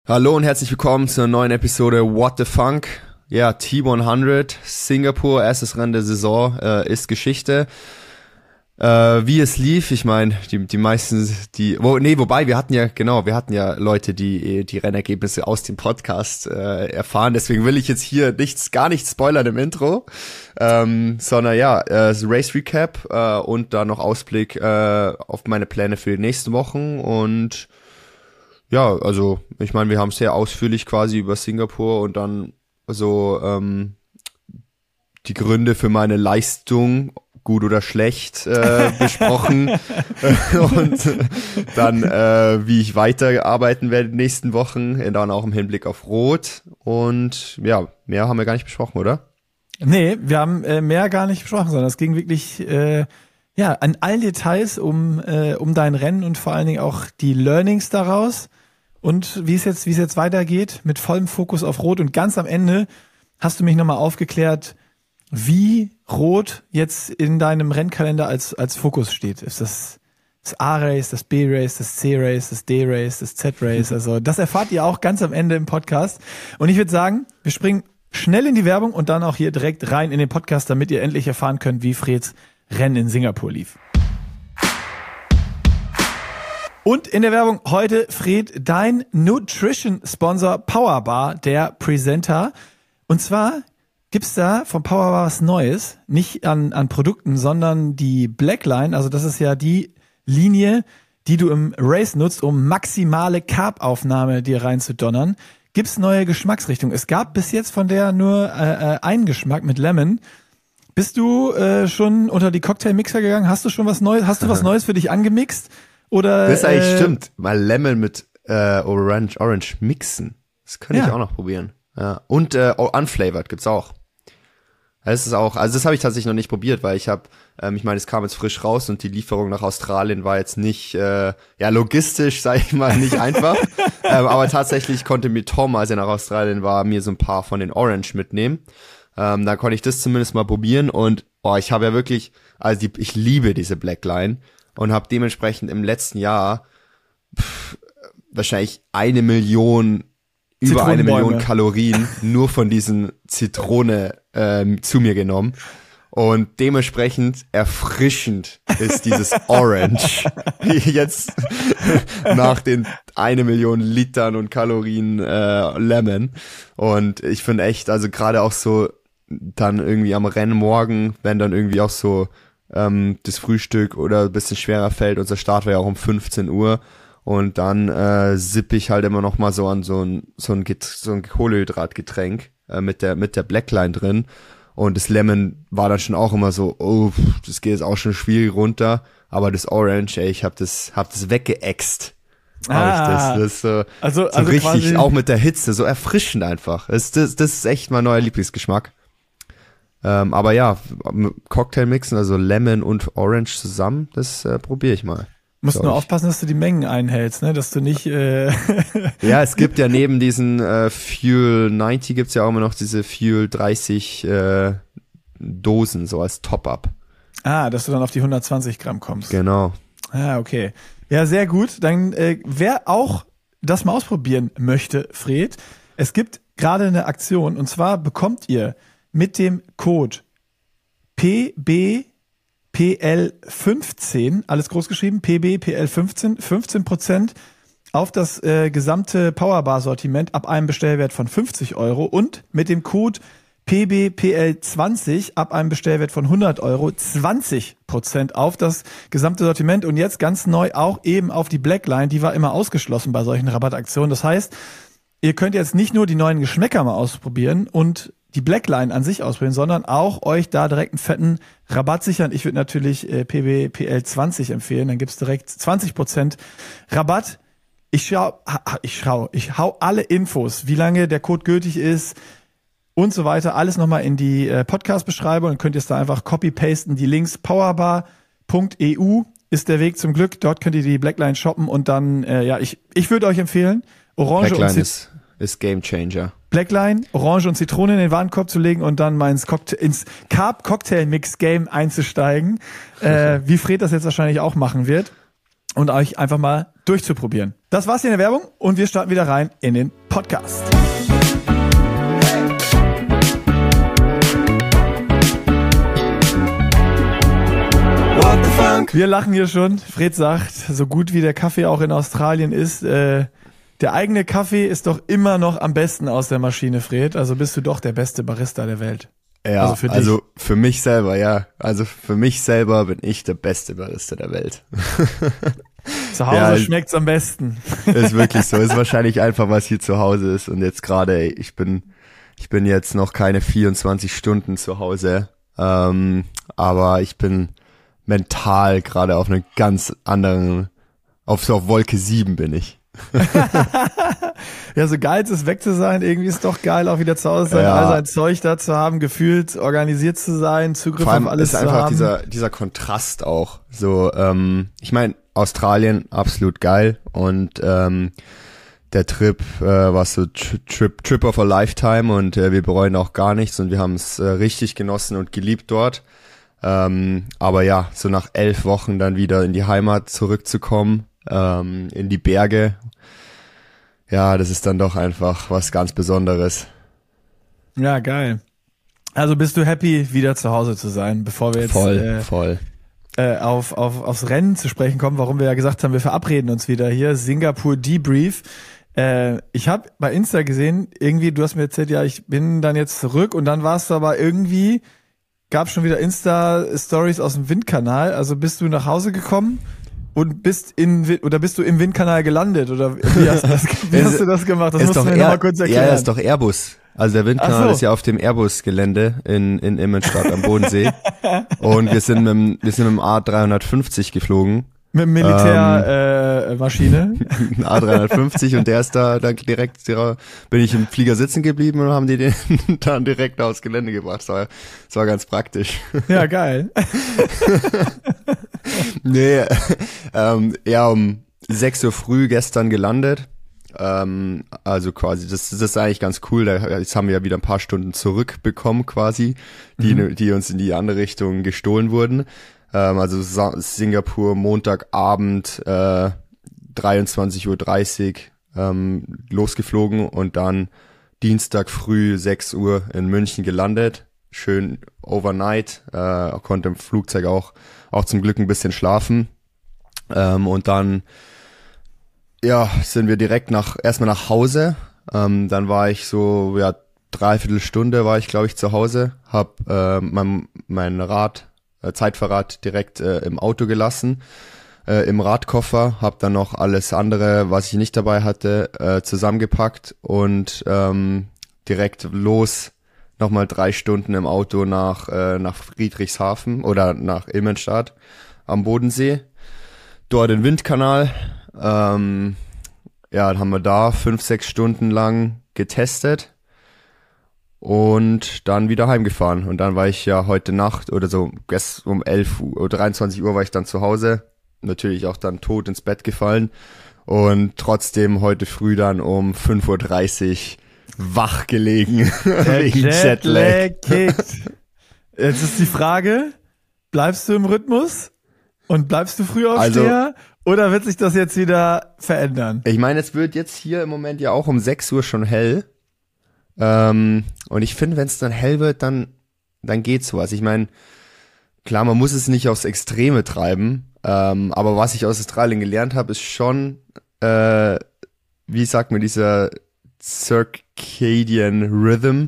Hallo und herzlich willkommen zu einer neuen Episode What the Funk. Ja, T100, Singapur, erstes Rennen der Saison, ist Geschichte. Wie es lief, ich meine, die meisten, wobei, wir hatten ja Leute, die Rennergebnisse aus dem Podcast erfahren, deswegen will ich jetzt hier gar nichts spoilern im Intro, sondern ja, Race Recap und dann noch Ausblick auf meine Pläne für die nächsten Wochen und ja, also ich meine, wir haben sehr ausführlich quasi über Singapur und dann so die Gründe für meine Leistung, gut oder schlecht, besprochen und dann wie ich weiterarbeiten werde in den nächsten Wochen, dann auch im Hinblick auf Rot und ja, mehr haben wir gar nicht besprochen, oder? Nee, wir haben mehr gar nicht besprochen, sondern es ging wirklich an allen Details um dein Rennen und vor allen Dingen auch die Learnings daraus und wie es jetzt weitergeht mit vollem Fokus auf Rot und ganz am Ende hast du mich nochmal aufgeklärt, wie Rot jetzt in deinem Rennkalender als Fokus steht. Ist das A-Race, das B-Race, das C-Race, das D-Race, das Z-Race? Also das erfahrt ihr auch ganz am Ende im Podcast. Und ich würde sagen, wir springen schnell in die Werbung und dann auch hier direkt rein in den Podcast, damit ihr endlich erfahren könnt, wie Freds Rennen in Singapur lief. Und in der Werbung heute, Fred, dein Nutrition-Sponsor Powerbar, der Presenter. Und zwar gibt's da von Powerbar was Neues, nicht an Produkten, sondern die Blackline, also das ist ja die Linie, die du im Race nutzt, um maximale Carb-Aufnahme dir reinzudonnern. Gibt's neue Geschmacksrichtungen? Es gab bis jetzt von der nur einen Geschmack mit Lemon. Bist du schon unter die Cocktailmixer gegangen? Hast du schon was Neues? Hast du was Neues für dich angemixt? Oder das ist eigentlich stimmt, mal Lemon mit Orange mixen. Das könnte ich auch noch probieren. Ja. Und unflavored gibt's auch. Das ist auch, also das habe ich tatsächlich noch nicht probiert, weil ich meine, es kam jetzt frisch raus und die Lieferung nach Australien war jetzt nicht, logistisch, sage ich mal, nicht einfach. Aber tatsächlich konnte mir Tom, als er nach Australien war, mir so ein paar von den Orange mitnehmen. Da konnte ich das zumindest mal probieren und ich habe ja wirklich, ich liebe diese Blackline und habe dementsprechend im letzten Jahr wahrscheinlich über 1 Million Kalorien nur von diesen Zitrone zu mir genommen. Und dementsprechend erfrischend ist dieses Orange jetzt nach den 1 Million Litern und Kalorien Lemon. Und ich finde echt, also gerade auch so dann irgendwie am Rennmorgen, wenn dann irgendwie auch so das Frühstück oder ein bisschen schwerer fällt, unser Start war ja auch um 15 Uhr. Und dann sippe ich halt immer noch mal so an so ein Kohlehydratgetränk mit der Blackline drin. Und das Lemon war dann schon auch immer so, das geht jetzt auch schon schwierig runter. Aber das Orange, ich hab das weggeäxt. Das ist so richtig, quasi auch mit der Hitze, so erfrischend einfach. Das ist echt mein neuer Lieblingsgeschmack. Aber ja, Cocktail mixen, also Lemon und Orange zusammen, das probiere ich mal. Musst nur aufpassen, dass du die Mengen einhältst, ne, dass du nicht Ja, es gibt ja neben diesen Fuel 90 gibt's ja auch immer noch diese Fuel 30 Dosen, so als Top-Up. Dass du dann auf die 120 Gramm kommst. Genau. Okay. Ja, sehr gut. Dann, wer auch das mal ausprobieren möchte, Fred, es gibt gerade eine Aktion und zwar bekommt ihr mit dem Code PBPL15, alles groß geschrieben, PBPL15, 15% auf das gesamte Powerbar-Sortiment ab einem Bestellwert von 50 € und mit dem Code PBPL20 ab einem Bestellwert von 100 € 20% auf das gesamte Sortiment und jetzt ganz neu auch eben auf die Blackline, die war immer ausgeschlossen bei solchen Rabattaktionen. Das heißt, ihr könnt jetzt nicht nur die neuen Geschmäcker mal ausprobieren und die Blackline an sich ausprobieren, sondern auch euch da direkt einen fetten Rabatt sichern. Ich würde natürlich PBPL20 empfehlen, dann gibt's direkt 20% Rabatt. Ich hau alle Infos, wie lange der Code gültig ist und so weiter, alles nochmal in die Podcast-Beschreibung. Dann könnt ihr es da einfach copy-pasten. Die Links powerbar.eu ist der Weg zum Glück. Dort könnt ihr die Blackline shoppen und dann, ich würde euch empfehlen, Orange Blackline ist Game Changer. Blackline, Orange und Zitrone in den Warenkorb zu legen und dann mal ins Carb-Cocktail-Mix-Game einzusteigen, wie Fred das jetzt wahrscheinlich auch machen wird. und euch einfach mal durchzuprobieren. Das war's hier in der Werbung und wir starten wieder rein in den Podcast. Wir lachen hier schon. Fred sagt, so gut wie der Kaffee auch in Australien ist, der eigene Kaffee ist doch immer noch am besten aus der Maschine, Fred. Also bist du doch der beste Barista der Welt. Ja, also für mich selber, ja. Also für mich selber bin ich der beste Barista der Welt. Zu Hause schmeckt's am besten. Ist wirklich so. Ist wahrscheinlich einfach, was hier zu Hause ist. Und jetzt gerade, ich bin jetzt noch keine 24 Stunden zu Hause. Aber ich bin mental gerade auf einer ganz anderen, auf Wolke 7 bin ich. Ja, so geil es ist, weg zu sein, irgendwie ist doch geil, auch wieder zu Hause sein, all sein Zeug da zu haben, gefühlt organisiert zu sein, Zugriff auf alles zu haben. Vor allem ist einfach dieser Kontrast auch. So, ich meine, Australien, absolut geil und der Trip war so Trip of a Lifetime und wir bereuen auch gar nichts und wir haben es richtig genossen und geliebt dort. Aber ja, so nach 11 Wochen dann wieder in die Heimat zurückzukommen, in die Berge, ja, das ist dann doch einfach was ganz Besonderes. Ja, geil. Also bist du happy, wieder zu Hause zu sein, bevor wir jetzt voll. Aufs Rennen zu sprechen kommen, warum wir ja gesagt haben, wir verabreden uns wieder hier, Singapur Debrief. Ich habe bei Insta gesehen, irgendwie, du hast mir erzählt, ja, ich bin dann jetzt zurück und dann warst du aber irgendwie, gab schon wieder Insta-Stories aus dem Windkanal, also bist du nach Hause gekommen und bist du im Windkanal gelandet oder wie hast du das gemacht? Das musst du mir noch mal kurz erklären. Ja, ist doch Airbus. Also der Windkanal ist ja auf dem Airbus-Gelände in Immenstadt am Bodensee und wir sind mit dem A350 geflogen. Mit dem Militärmaschine. A350 und der ist da dann direkt, bin ich im Flieger sitzen geblieben und haben die den dann direkt aufs Gelände gebracht. Das war ganz praktisch. Ja, geil. Nee, um 6 Uhr früh gestern gelandet. Also quasi, das ist eigentlich ganz cool. Jetzt haben wir ja wieder ein paar Stunden zurückbekommen quasi, die uns in die andere Richtung gestohlen wurden. Also Singapur Montagabend 23:30 Uhr losgeflogen und dann Dienstag früh 6 Uhr in München gelandet. Schön overnight, konnte im Flugzeug auch zum Glück ein bisschen schlafen. Und dann sind wir direkt erstmal nach Hause. Dann war ich so, dreiviertel Stunde war ich, glaube ich, zu Hause. Hab mein Zeitfahrrad direkt im Auto gelassen, im Radkoffer, hab dann noch alles andere, was ich nicht dabei hatte, zusammengepackt und direkt los, nochmal 3 Stunden im Auto nach Friedrichshafen oder nach Immenstadt am Bodensee, dort den Windkanal, dann haben wir da 5-6 Stunden lang getestet. Und dann wieder heimgefahren. Und dann war ich ja heute Nacht oder so, um 11 Uhr oder 23 Uhr war ich dann zu Hause. Natürlich auch dann tot ins Bett gefallen. Und trotzdem heute früh dann um 5:30 Uhr wach gelegen. Wegen Jetlag kickt. Jetzt ist die Frage, bleibst du im Rhythmus? Und bleibst du Frühaufsteher? Oder wird sich das jetzt wieder verändern? Ich meine, es wird jetzt hier im Moment ja auch um 6 Uhr schon hell. Und ich finde, wenn es dann hell wird, dann geht's was. Ich meine, klar, man muss es nicht aufs Extreme treiben, aber was ich aus Australien gelernt habe, ist schon, wie sagt man, dieser Circadian Rhythm.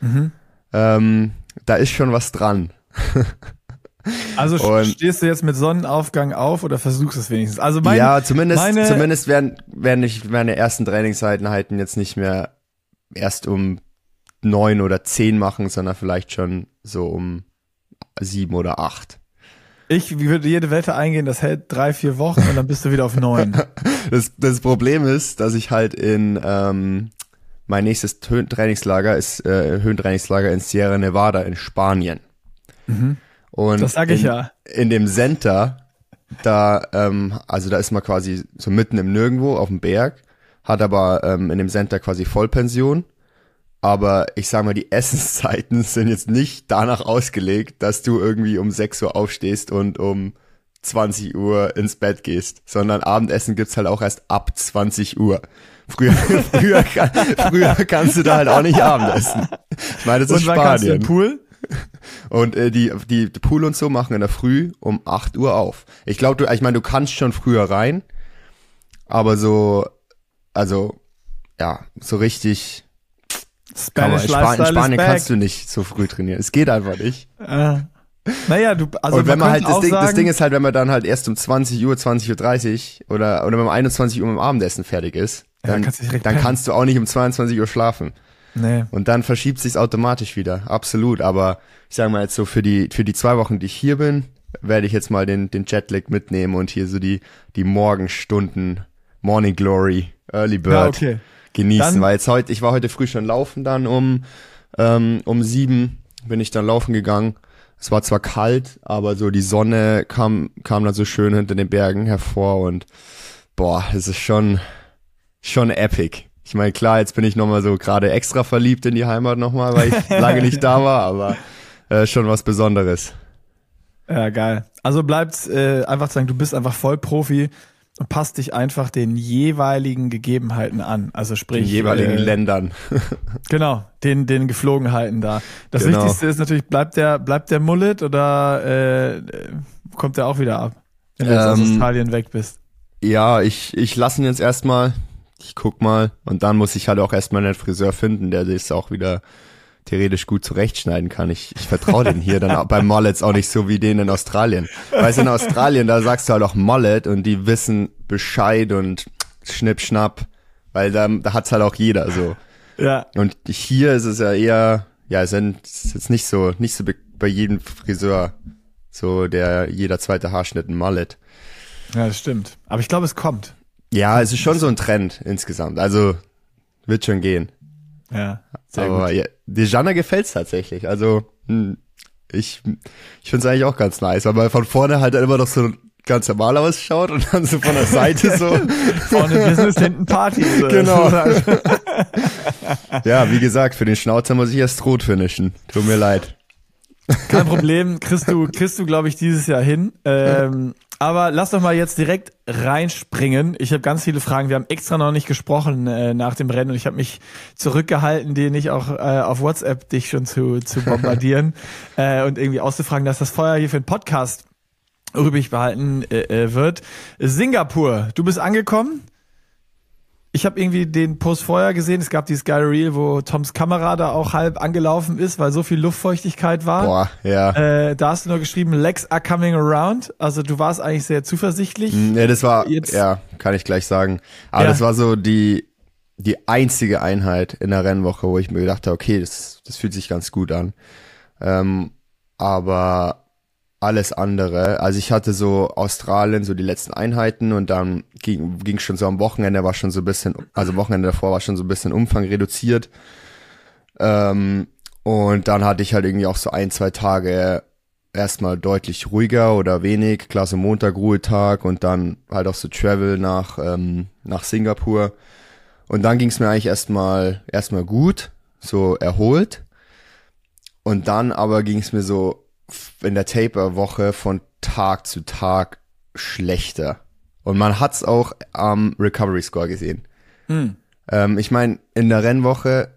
Da ist schon was dran. Also stehst du jetzt mit Sonnenaufgang auf oder versuchst es wenigstens? Also zumindest werden meine ersten Trainingseinheiten jetzt nicht mehr erst um 9 oder 10 machen, sondern vielleicht schon so um 7 oder 8. Ich würde jede Wette eingehen, das hält 3-4 Wochen und dann bist du wieder auf 9. Das Problem ist, dass ich halt mein nächstes Höhentrainingslager ist Höhentrainingslager in Sierra Nevada in Spanien. Und das sage ich ja. In dem Center, da ist man quasi so mitten im Nirgendwo auf dem Berg, hat aber in dem Center quasi Vollpension. Aber ich sag mal, die Essenszeiten sind jetzt nicht danach ausgelegt, dass du irgendwie um 6 Uhr aufstehst und um 20 Uhr ins Bett gehst, sondern Abendessen gibt's halt auch erst ab 20 Uhr. Früher kannst du da halt auch nicht Abendessen. Ich meine, das ist Spanien. Und wann kannst du in den Pool? Und die Pool und so machen in der Früh um 8 Uhr auf. Ich glaube, du kannst schon früher rein, aber so richtig Spanish in Spanien kannst du nicht so früh trainieren. Es geht einfach nicht. Naja, und wenn man halt das Ding ist halt, wenn man dann halt erst um 20 Uhr, 20:30 Uhr oder wenn man um 21 Uhr mit dem Abendessen fertig ist, dann kannst du auch nicht um 22 Uhr schlafen. Nee. Und dann verschiebt sich's automatisch wieder. Absolut. Aber ich sage mal jetzt so, für die 2 Wochen, die ich hier bin, werde ich jetzt mal den Jetlag mitnehmen und hier so die Morgenstunden, Morning Glory, Early Bird genießen. Dann, weil ich war heute früh schon laufen dann um 7 bin ich dann laufen gegangen. Es war zwar kalt, aber so die Sonne kam dann so schön hinter den Bergen hervor und es ist schon epic. Ich meine, klar, jetzt bin ich nochmal so gerade extra verliebt in die Heimat nochmal, weil ich lange nicht da war, aber schon was Besonderes. Ja, geil. Also bleibt's einfach zu sagen, du bist einfach Vollprofi und passt dich einfach den jeweiligen Gegebenheiten an. Also sprich den jeweiligen Ländern. Genau, den Geflogenheiten da. Das Wichtigste ist natürlich, bleibt der Mullet oder kommt der auch wieder ab, wenn du jetzt aus Australien weg bist? Ja, ich lasse ihn jetzt erstmal. Ich guck mal. Und dann muss ich halt auch erstmal einen Friseur finden, der das auch wieder theoretisch gut zurechtschneiden kann. Ich vertraue den hier dann beim Mullets auch nicht so wie den in Australien. Weißt du, in Australien, da sagst du halt auch Mullet und die wissen Bescheid und Schnipp, Schnapp, weil da hat's halt auch jeder so. Ja. Und hier ist es ja eher, es ist jetzt nicht so bei jedem Friseur so jeder zweite Haarschnitt ein Mullet. Ja, das stimmt. Aber ich glaube, es kommt. Ja, es ist schon so ein Trend insgesamt. Also wird schon gehen. Ja, sehr aber gut. Ja, Dejana gefällt's tatsächlich. Also ich find's eigentlich auch ganz nice, aber von vorne halt immer noch so ganz normal ausschaut und dann so von der Seite so. Vorne Business, hinten Party. So. Genau. Ja, wie gesagt, für den Schnauzer muss ich erst rot finishen. Tut mir leid. Kein Problem, kriegst du, glaube ich, dieses Jahr hin. Aber lass doch mal jetzt direkt reinspringen. Ich habe ganz viele Fragen. Wir haben extra noch nicht gesprochen nach dem Rennen und ich habe mich zurückgehalten, dir nicht auch auf WhatsApp dich schon zu bombardieren und irgendwie auszufragen, dass das Feuer hier für den Podcast übrig behalten wird. Singapur, du bist angekommen. Ich habe irgendwie den Post vorher gesehen, es gab dieses geile Reel, wo Toms Kamera da auch halb angelaufen ist, weil so viel Luftfeuchtigkeit war. Boah, ja. Da hast du nur geschrieben, Legs are coming around. Also du warst eigentlich sehr zuversichtlich. Ja, das war, kann ich gleich sagen. Aber das war so die einzige Einheit in der Rennwoche, wo ich mir gedacht habe, okay, das fühlt sich ganz gut an. Aber alles andere, also ich hatte so Australien, so die letzten Einheiten und dann ging schon so am Wochenende, war schon so ein bisschen, also Wochenende davor war schon so ein bisschen Umfang reduziert. Und dann hatte ich halt irgendwie auch so 1-2 Tage erstmal deutlich ruhiger oder wenig, klar so Montag Ruhetag und dann halt auch so Travel nach Singapur. Und dann ging es mir eigentlich erstmal gut, so erholt. Und dann aber ging es mir so in der Taper-Woche von Tag zu Tag schlechter. Und man hat's auch am Recovery Score gesehen. Ich meine, in der Rennwoche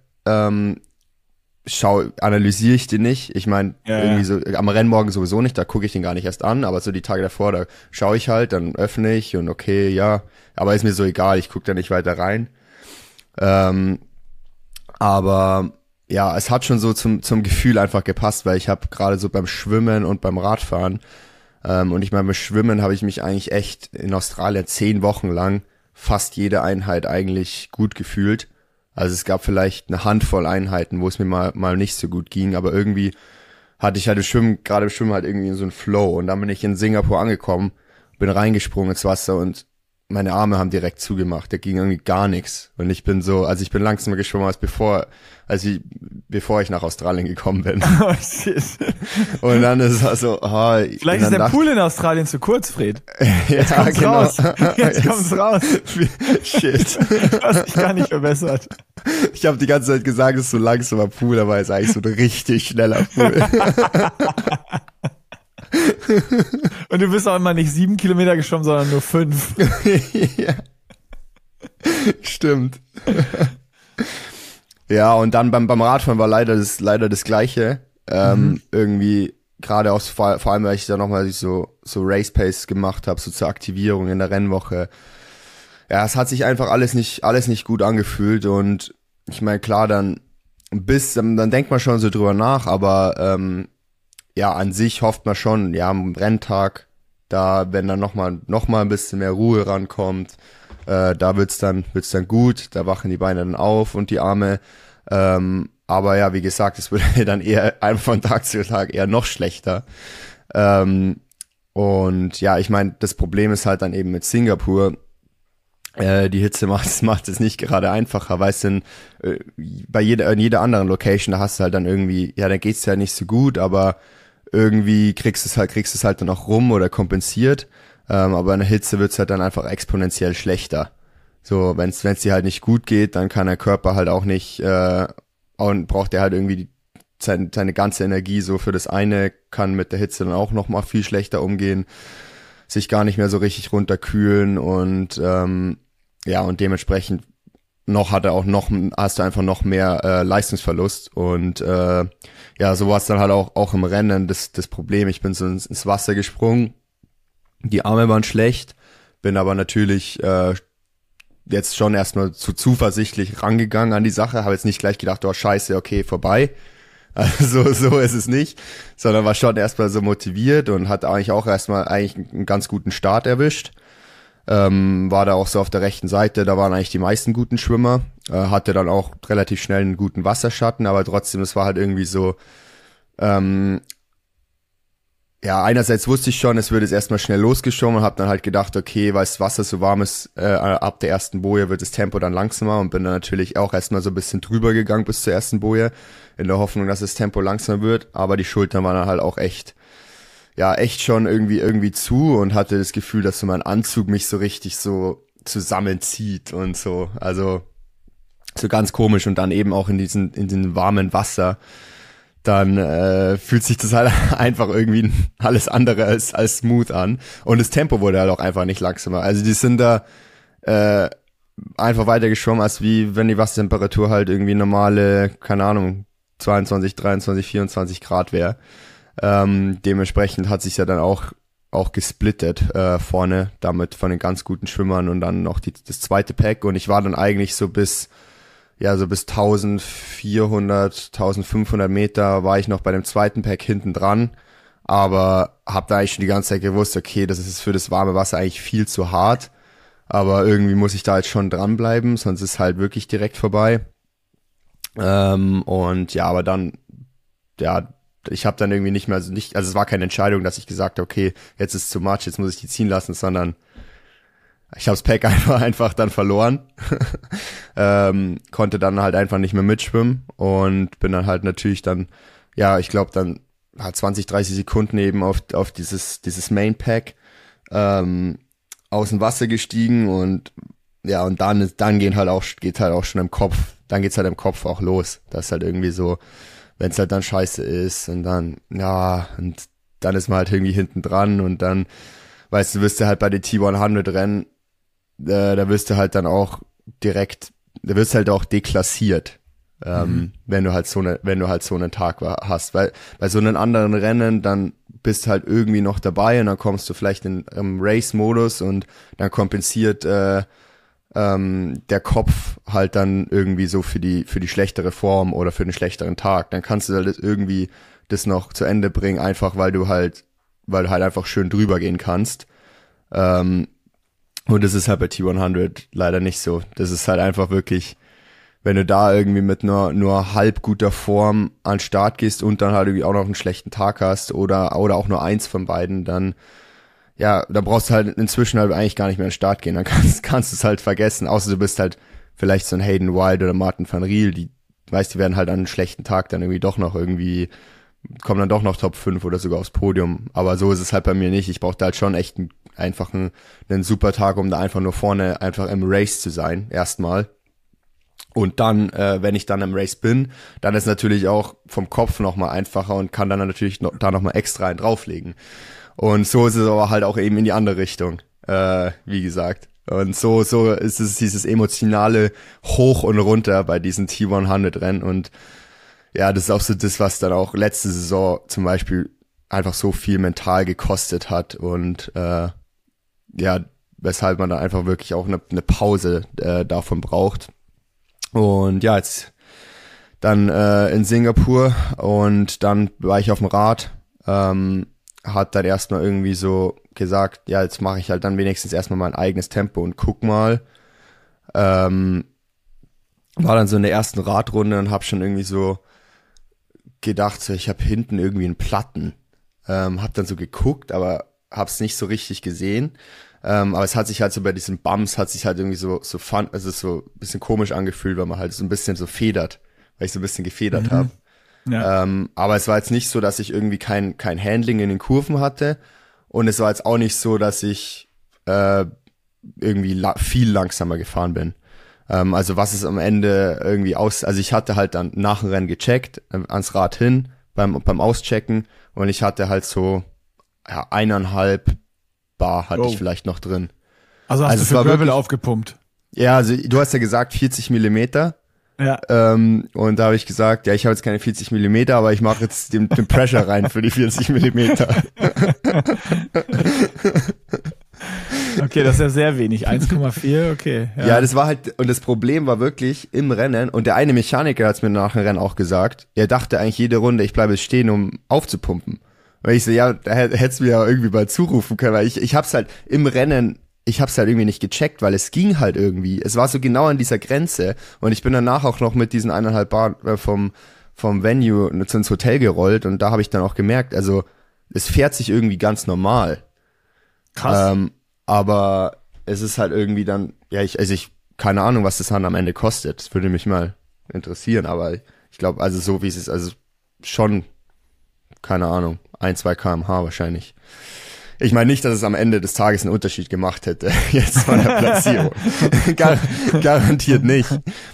analysiere ich den nicht. Ich meine, irgendwie so am Rennmorgen sowieso nicht, da gucke ich den gar nicht erst an, aber so die Tage davor, da schaue ich halt, dann öffne ich und okay, ja, aber ist mir so egal, ich gucke da nicht weiter rein. Aber ja, es hat schon so zum Gefühl einfach gepasst, weil ich habe gerade so beim Schwimmen und beim Radfahren und ich meine, beim Schwimmen habe ich mich eigentlich echt in Australien 10 Wochen lang fast jede Einheit eigentlich gut gefühlt. Also es gab vielleicht eine Handvoll Einheiten, wo es mir mal nicht so gut ging, aber irgendwie hatte ich halt gerade im Schwimmen halt irgendwie so einen Flow und dann bin ich in Singapur angekommen, bin reingesprungen ins Wasser und meine Arme haben direkt zugemacht, da ging irgendwie gar nichts. Und ich bin langsamer geschwommen als bevor ich nach Australien gekommen bin. Oh shit. Und dann ist es also, vielleicht ist der Pool in Australien zu kurz, Fred. Jetzt kommt's raus. Jetzt kommt's raus. Shit. Du hast dich gar nicht verbessert. Ich habe die ganze Zeit gesagt, es ist so ein langsamer Pool, aber es ist eigentlich so ein richtig schneller Pool. Und du bist auch immer nicht 7 Kilometer geschwommen, sondern nur 5. Ja. Stimmt. Ja, und dann beim Radfahren war leider das Gleiche. Irgendwie, gerade auch vor allem, weil ich da nochmal so Race Pace gemacht habe, so zur Aktivierung in der Rennwoche. Ja, es hat sich einfach alles nicht gut angefühlt und ich meine, klar, dann denkt man schon so drüber nach, aber ja, an sich hofft man schon, ja, am Renntag, da, wenn dann noch mal ein bisschen mehr Ruhe rankommt, da wird's dann gut, da wachen die Beine dann auf und die Arme, aber ja, wie gesagt, es würde dann eher einfach von Tag zu Tag eher noch schlechter. Und ja, ich meine, das Problem ist halt dann eben mit Singapur, die Hitze macht es nicht gerade einfacher, weißt du, in jeder anderen Location, da hast du halt dann irgendwie, ja, da geht's ja nicht so gut, aber irgendwie kriegst du es halt dann auch rum oder kompensiert, aber in der Hitze wird's halt dann einfach exponentiell schlechter. So, wenn's dir halt nicht gut geht, dann kann der Körper halt auch nicht, und braucht er halt irgendwie seine ganze Energie so für das eine, kann mit der Hitze dann auch noch mal viel schlechter umgehen, sich gar nicht mehr so richtig runterkühlen und ja, und dementsprechend hast du einfach noch mehr Leistungsverlust und ja, so war es dann halt auch im Rennen das Problem. Ich bin so ins Wasser gesprungen, die Arme waren schlecht, bin aber natürlich jetzt schon erstmal zu zuversichtlich rangegangen an die Sache, habe jetzt nicht gleich gedacht, oh scheiße, okay, vorbei. Also so ist es nicht, sondern war schon erstmal so motiviert und hat eigentlich auch erstmal einen ganz guten Start erwischt. War da auch so auf der rechten Seite, da waren eigentlich die meisten guten Schwimmer, hatte dann auch relativ schnell einen guten Wasserschatten, aber trotzdem, es war halt irgendwie so, ja, einerseits wusste ich schon, es wird jetzt erstmal schnell losgeschwommen und hab dann halt gedacht, okay, weil das Wasser so warm ist, ab der ersten Boje wird das Tempo dann langsamer und bin dann natürlich auch erstmal so ein bisschen drüber gegangen bis zur ersten Boje, in der Hoffnung, dass das Tempo langsamer wird, aber die Schultern waren dann halt auch echt schon irgendwie zu und hatte das Gefühl, dass so mein Anzug mich so richtig so zusammenzieht und so, also so ganz komisch und dann eben auch in diesem warmen Wasser, dann fühlt sich das halt einfach irgendwie alles andere als smooth an und das Tempo wurde halt auch einfach nicht langsamer, also die sind da einfach weiter geschwommen, als wie wenn die Wassertemperatur halt irgendwie normale, keine Ahnung, 22, 23, 24 Grad wäre. Dementsprechend hat sich ja dann auch gesplittet vorne, damit von den ganz guten Schwimmern und dann noch das zweite Pack und ich war dann eigentlich so bis 1400, 1500 Meter war ich noch bei dem zweiten Pack hinten dran, aber hab da eigentlich schon die ganze Zeit gewusst, okay, das ist für das warme Wasser eigentlich viel zu hart, aber irgendwie muss ich da jetzt schon dranbleiben, sonst ist halt wirklich direkt vorbei. Und ja, aber dann, ja, ich habe dann irgendwie nicht mehr, also es war keine Entscheidung, dass ich gesagt habe, okay, jetzt ist es too much, jetzt muss ich die ziehen lassen, sondern ich habe das Pack einfach dann verloren, konnte dann halt einfach nicht mehr mitschwimmen und bin dann halt natürlich dann, ja, ich glaube dann 20, 30 Sekunden eben auf dieses Main Pack aus dem Wasser gestiegen und ja, und dann geht halt auch schon im Kopf, dann geht's halt im Kopf auch los, das ist halt irgendwie so, wenn es halt dann scheiße ist und dann, ja, und dann ist man halt irgendwie hinten dran und dann, weißt du, wirst du halt bei den T100 Rennen, da wirst du halt dann auch direkt, da wirst du halt auch deklassiert, wenn du halt so einen Tag hast, weil bei so einem anderen Rennen, dann bist du halt irgendwie noch dabei und dann kommst du vielleicht im Race-Modus und dann kompensiert der Kopf halt dann irgendwie so für die schlechtere Form oder für den schlechteren Tag, dann kannst du halt irgendwie das noch zu Ende bringen, einfach weil du halt einfach schön drüber gehen kannst. Und das ist halt bei T100 leider nicht so. Das ist halt einfach wirklich, wenn du da irgendwie mit nur halb guter Form an den Start gehst und dann halt irgendwie auch noch einen schlechten Tag hast oder auch nur eins von beiden, dann ja, da brauchst du halt inzwischen halt eigentlich gar nicht mehr an den Start gehen. Dann kannst du es halt vergessen. Außer du bist halt vielleicht so ein Hayden Wild oder Martin van Riel, die werden halt an einem schlechten Tag dann irgendwie kommen dann doch noch Top 5 oder sogar aufs Podium. Aber so ist es halt bei mir nicht. Ich brauche da halt schon echt einen super Tag, um da einfach nur vorne einfach im Race zu sein, erstmal. Und dann, wenn ich dann im Race bin, dann ist natürlich auch vom Kopf nochmal einfacher und kann dann natürlich da nochmal extra einen drauflegen. Und so ist es aber halt auch eben in die andere Richtung, wie gesagt. Und so ist es dieses emotionale Hoch und Runter bei diesen T100-Rennen. Und ja, das ist auch so das, was dann auch letzte Saison zum Beispiel einfach so viel mental gekostet hat. Und ja, weshalb man dann einfach wirklich auch eine Pause davon braucht. Und ja, jetzt dann in Singapur und dann war ich auf dem Rad, hat dann erstmal irgendwie so gesagt, ja, jetzt mache ich halt dann wenigstens erstmal mein eigenes Tempo und guck mal. War dann so in der ersten Radrunde und hab schon irgendwie so gedacht, so, ich habe hinten irgendwie einen Platten. Hab dann so geguckt, aber hab's nicht so richtig gesehen. Aber es hat sich halt so bei diesen Bumps hat sich halt irgendwie so fun, also so ein bisschen komisch angefühlt, weil man halt so ein bisschen so federt, weil ich so ein bisschen gefedert habe. Ja. Aber es war jetzt nicht so, dass ich irgendwie kein Handling in den Kurven hatte und es war jetzt auch nicht so, dass ich irgendwie viel langsamer gefahren bin. Also was es am Ende irgendwie also ich hatte halt dann nach dem Rennen gecheckt, ans Rad hin, beim Auschecken und ich hatte halt so 1,5 Bar hatte ich vielleicht noch drin. Also hast du für Gravel aufgepumpt? Ja, also du hast ja gesagt 40 Millimeter. Ja. Und da habe ich gesagt, ja, ich habe jetzt keine 40 Millimeter, aber ich mache jetzt den Pressure rein für die 40 Millimeter. Okay, das ist ja sehr wenig. 1,4, okay. Ja, das war halt, und das Problem war wirklich im Rennen, und der eine Mechaniker hat es mir nach dem Rennen auch gesagt, er dachte eigentlich jede Runde, ich bleibe stehen, um aufzupumpen. Weil ich so, ja, da hättest du mir ja irgendwie mal zurufen können, weil ich hab's halt im Rennen, ich hab's halt irgendwie nicht gecheckt, weil es ging halt irgendwie. Es war so genau an dieser Grenze und ich bin danach auch noch mit diesen 1,5 Bar vom Venue ins Hotel gerollt und da habe ich dann auch gemerkt, also es fährt sich irgendwie ganz normal. Krass. Aber es ist halt irgendwie dann, ja, ich keine Ahnung, was das dann am Ende kostet. Das würde mich mal interessieren, aber ich glaube, also so wie es ist, also schon, keine Ahnung, 1-2 km/h wahrscheinlich. Ich meine nicht, dass es am Ende des Tages einen Unterschied gemacht hätte, jetzt von der Platzierung. Garantiert nicht.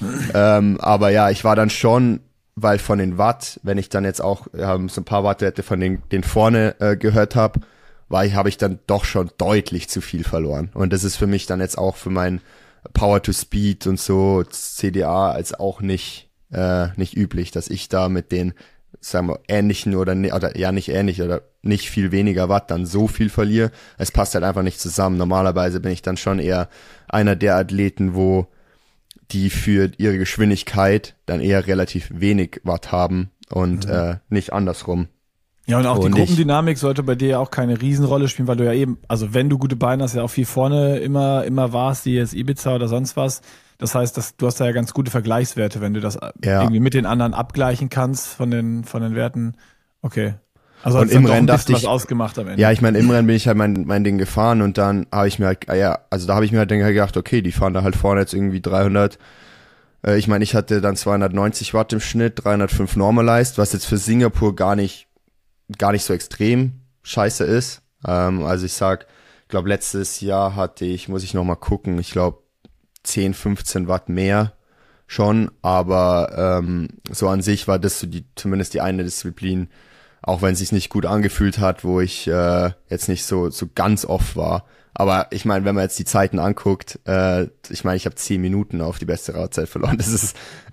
Aber ja, ich war dann schon, weil von den Watt, wenn ich dann jetzt auch so ein paar Wattwerte von den vorne gehört habe, habe ich dann doch schon deutlich zu viel verloren. Und das ist für mich dann jetzt auch für mein Power to Speed und so CDA als auch nicht üblich, dass ich da mit den, sagen wir, ähnlichen oder ja nicht ähnlich oder nicht viel weniger Watt dann so viel verliere. Es passt halt einfach nicht zusammen. Normalerweise bin ich dann schon eher einer der Athleten, wo die für ihre Geschwindigkeit dann eher relativ wenig Watt haben und nicht andersrum. Ja, und auch die Gruppendynamik sollte bei dir ja auch keine Riesenrolle spielen, weil du ja eben, also wenn du gute Beine hast, ja auch viel vorne immer warst, wie jetzt Ibiza oder sonst was. Das heißt, du hast da ja ganz gute Vergleichswerte, wenn du das irgendwie mit den anderen abgleichen kannst von den Werten. Okay. Also und im Rennen dachte ich, was ausgemacht am Ende. Ja, ich meine, im Rennen bin ich halt mein Ding gefahren und dann habe ich mir halt, da habe ich mir halt gedacht, okay, die fahren da halt vorne jetzt irgendwie 300. Ich meine, ich hatte dann 290 Watt im Schnitt, 305 Normalized, was jetzt für Singapur gar nicht so extrem scheiße ist. Also ich glaube letztes Jahr hatte ich, muss ich noch mal gucken, ich glaube 10, 15 Watt mehr schon, aber so an sich war das so zumindest die eine Disziplin, auch wenn es sich nicht gut angefühlt hat, wo ich jetzt nicht so ganz off war. Aber ich meine, wenn man jetzt die Zeiten anguckt, ich meine, ich habe 10 Minuten auf die beste Radzeit verloren. Das ist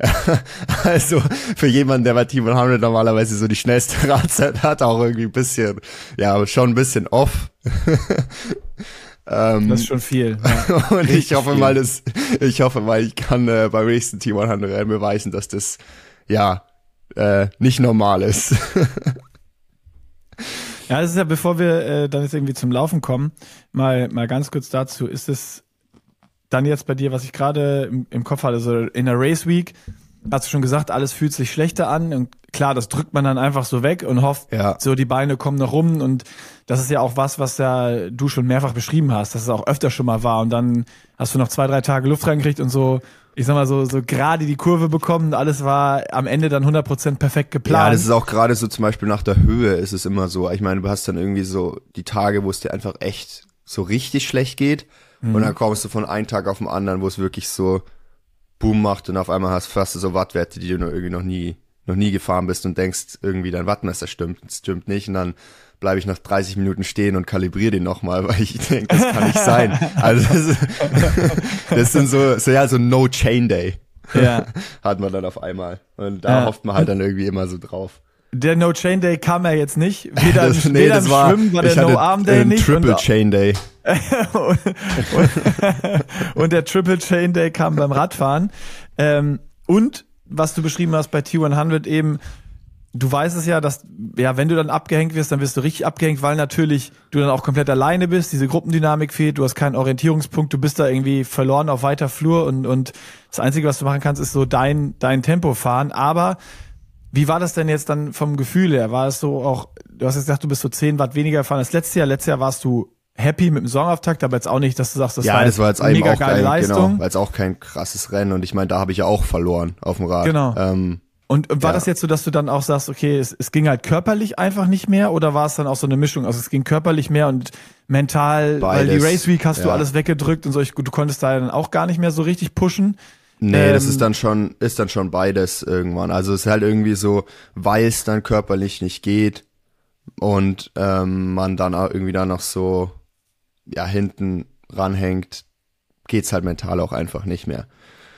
also für jemanden, der bei Team 100 normalerweise so die schnellste Radzeit hat, auch irgendwie ein bisschen, ja, schon ein bisschen off. Das ist schon viel. Ja. Und ich hoffe mal, ich kann beim nächsten Team 100 Rennen beweisen, dass das nicht normal ist. Ja, das ist ja, bevor wir dann jetzt irgendwie zum Laufen kommen, mal ganz kurz dazu, ist es dann jetzt bei dir, was ich gerade im Kopf hatte, so in der Race Week, hast du schon gesagt, alles fühlt sich schlechter an und klar, das drückt man dann einfach so weg und hofft, so die Beine kommen noch rum und das ist ja auch was ja du schon mehrfach beschrieben hast, dass es auch öfter schon mal war und dann hast du noch 2-3 Tage Luft reingekriegt und so, ich sag mal so gerade die Kurve bekommen, alles war am Ende dann 100% perfekt geplant. Ja, das ist auch gerade so zum Beispiel nach der Höhe ist es immer so, ich meine, du hast dann irgendwie so die Tage, wo es dir einfach echt so richtig schlecht geht und dann kommst du von einem Tag auf den anderen, wo es wirklich so Boom macht und auf einmal hast du so Wattwerte, die du irgendwie noch nie gefahren bist und denkst irgendwie dein Wattmesser stimmt. Es stimmt nicht und dann bleibe ich nach 30 Minuten stehen und kalibriere den nochmal, weil ich denke, das kann nicht sein. Also das sind so No Chain Day. Ja. Hat man dann auf einmal. Und da hofft man halt dann irgendwie immer so drauf. Der No Chain Day kam ja jetzt nicht. Weder im Schwimmen war der No Arm Day nicht. Triple Chain Day. und der Triple Chain Day kam beim Radfahren. Und was du beschrieben hast bei T100 eben, du weißt es ja, dass, ja, wenn du dann abgehängt wirst, dann wirst du richtig abgehängt, weil natürlich du dann auch komplett alleine bist, diese Gruppendynamik fehlt, du hast keinen Orientierungspunkt, du bist da irgendwie verloren auf weiter Flur und das Einzige, was du machen kannst, ist so dein Tempo fahren. Aber wie war das denn jetzt dann vom Gefühl her? War es so auch, du hast jetzt gesagt, du bist so 10 Watt weniger gefahren als letztes Jahr. Letztes Jahr warst du happy mit dem Saisonauftakt, aber jetzt auch nicht, dass du sagst, das war jetzt eine mega geile Leistung. Genau, weil es auch kein krasses Rennen und ich meine, da habe ich ja auch verloren auf dem Rad. Genau. Und war das jetzt so, dass du dann auch sagst, okay, es ging halt körperlich einfach nicht mehr oder war es dann auch so eine Mischung? Also es ging körperlich mehr und mental, beides. Weil die Race Week hast du alles weggedrückt und so, du konntest da dann auch gar nicht mehr so richtig pushen. Nee, das ist dann schon beides irgendwann. Also es ist halt irgendwie so, weil es dann körperlich nicht geht und man dann auch irgendwie da noch so hinten ranhängt, geht's halt mental auch einfach nicht mehr.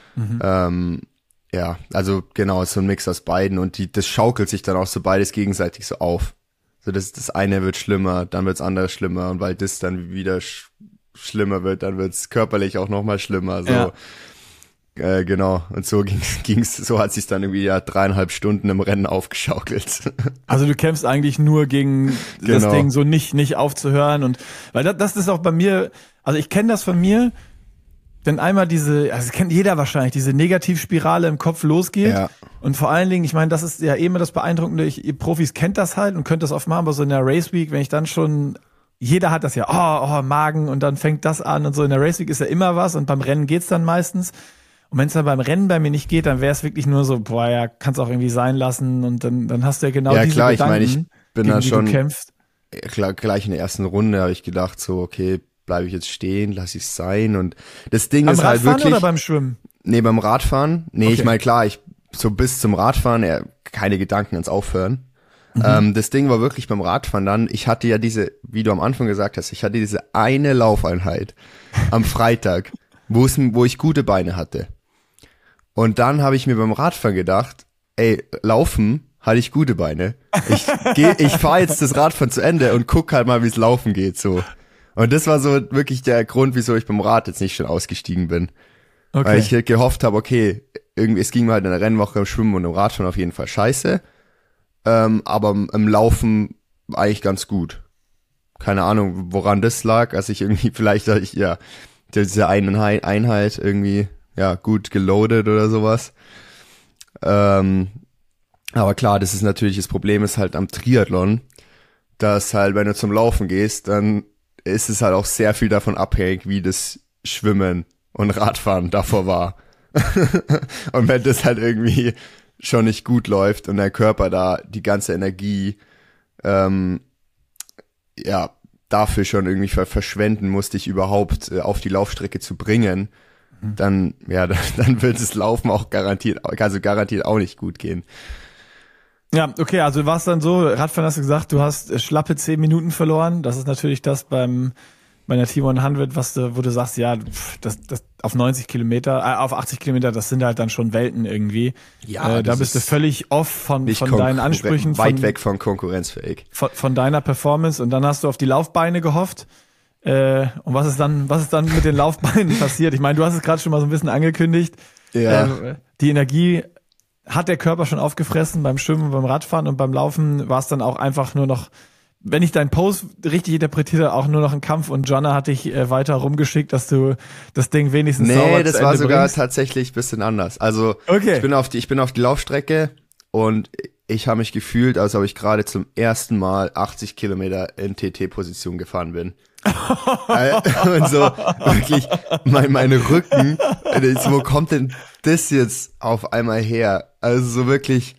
Also genau, es ist so ein Mix aus beiden und das schaukelt sich dann auch so beides gegenseitig so auf. So das eine wird schlimmer, dann wird's andere schlimmer und weil das dann wieder schlimmer wird, dann wird's körperlich auch nochmal schlimmer. So. Ja. Genau, und so so hat sich's dann irgendwie 3,5 Stunden im Rennen aufgeschaukelt. Also du kämpfst eigentlich nur gegen das Ding, so nicht aufzuhören und weil das ist auch bei mir, also ich kenne das von mir, wenn einmal das kennt jeder wahrscheinlich, diese Negativspirale im Kopf losgeht und vor allen Dingen, ich meine, das ist ja immer das Beeindruckende, ihr Profis kennt das halt und könnt das oft machen, aber so in der Race Week, wenn ich dann schon, jeder hat das ja, Magen und dann fängt das an und so, in der Race Week ist ja immer was und beim Rennen geht's dann meistens. Und wenn es dann beim Rennen bei mir nicht geht, dann wäre es wirklich nur so, kannst auch irgendwie sein lassen und dann hast du ja genau diese klar, Gedanken, ich meine, ich bin da schon, du kämpfst. Klar, gleich in der ersten Runde habe ich gedacht so, okay, bleibe ich jetzt stehen, lass ich es sein und das Ding ist halt wirklich. Beim Radfahren oder beim Schwimmen? Nee, beim Radfahren. Nee, okay. Ich meine, klar, so bis zum Radfahren, keine Gedanken ans Aufhören. Das Ding war wirklich beim Radfahren dann, ich hatte ja wie du am Anfang gesagt hast, ich hatte diese eine Laufeinheit am Freitag, wo ich gute Beine hatte. Und dann habe ich mir beim Radfahren gedacht, Laufen hatte ich gute Beine. Ich fahre jetzt das Radfahren zu Ende und guck halt mal, wie es laufen geht, so. Und das war so wirklich der Grund, wieso ich beim Rad jetzt nicht schon ausgestiegen bin. Okay. Weil ich gehofft habe, okay, irgendwie, es ging mir halt in der Rennwoche im Schwimmen und im Radfahren auf jeden Fall scheiße. Aber im Laufen eigentlich ganz gut. Keine Ahnung, woran das lag. Also ich irgendwie, vielleicht hatte ich diese eine Einheit irgendwie gut geloadet oder sowas. Aber klar, das Problem ist halt am Triathlon, dass halt, wenn du zum Laufen gehst, dann ist es halt auch sehr viel davon abhängig, wie das Schwimmen und Radfahren davor war. Und wenn das halt irgendwie schon nicht gut läuft und dein Körper da die ganze Energie dafür schon irgendwie verschwenden muss, dich überhaupt auf die Laufstrecke zu bringen, dann wird das Laufen auch garantiert auch nicht gut gehen. Ja, okay, also war es dann so, Radfahren hast du gesagt, du hast schlappe 10 Minuten verloren. Das ist natürlich das bei der T100, wo du sagst, das auf 90 Kilometer, auf 80 Kilometer, das sind halt dann schon Welten irgendwie. Ja, da bist du völlig off von deinen Ansprüchen. Weit weg von konkurrenzfähig. Von deiner Performance und dann hast du auf die Laufbeine gehofft. Und was ist dann mit den Laufbeinen passiert? Ich meine, du hast es gerade schon mal so ein bisschen angekündigt. Ja. Die Energie hat der Körper schon aufgefressen beim Schwimmen, beim Radfahren und beim Laufen war es dann auch einfach nur noch, wenn ich deinen Post richtig interpretiere, auch nur noch ein Kampf und Jonna hat dich weiter rumgeschickt, dass du das Ding wenigstens sauber zu Ende das war sogar tatsächlich ein bisschen anders. Also okay. Ich bin auf die Laufstrecke und ich habe mich gefühlt, als ob ich gerade zum ersten Mal 80 Kilometer in TT-Position gefahren bin. Und so wirklich mein Rücken, wo kommt denn das jetzt auf einmal her? Also so wirklich,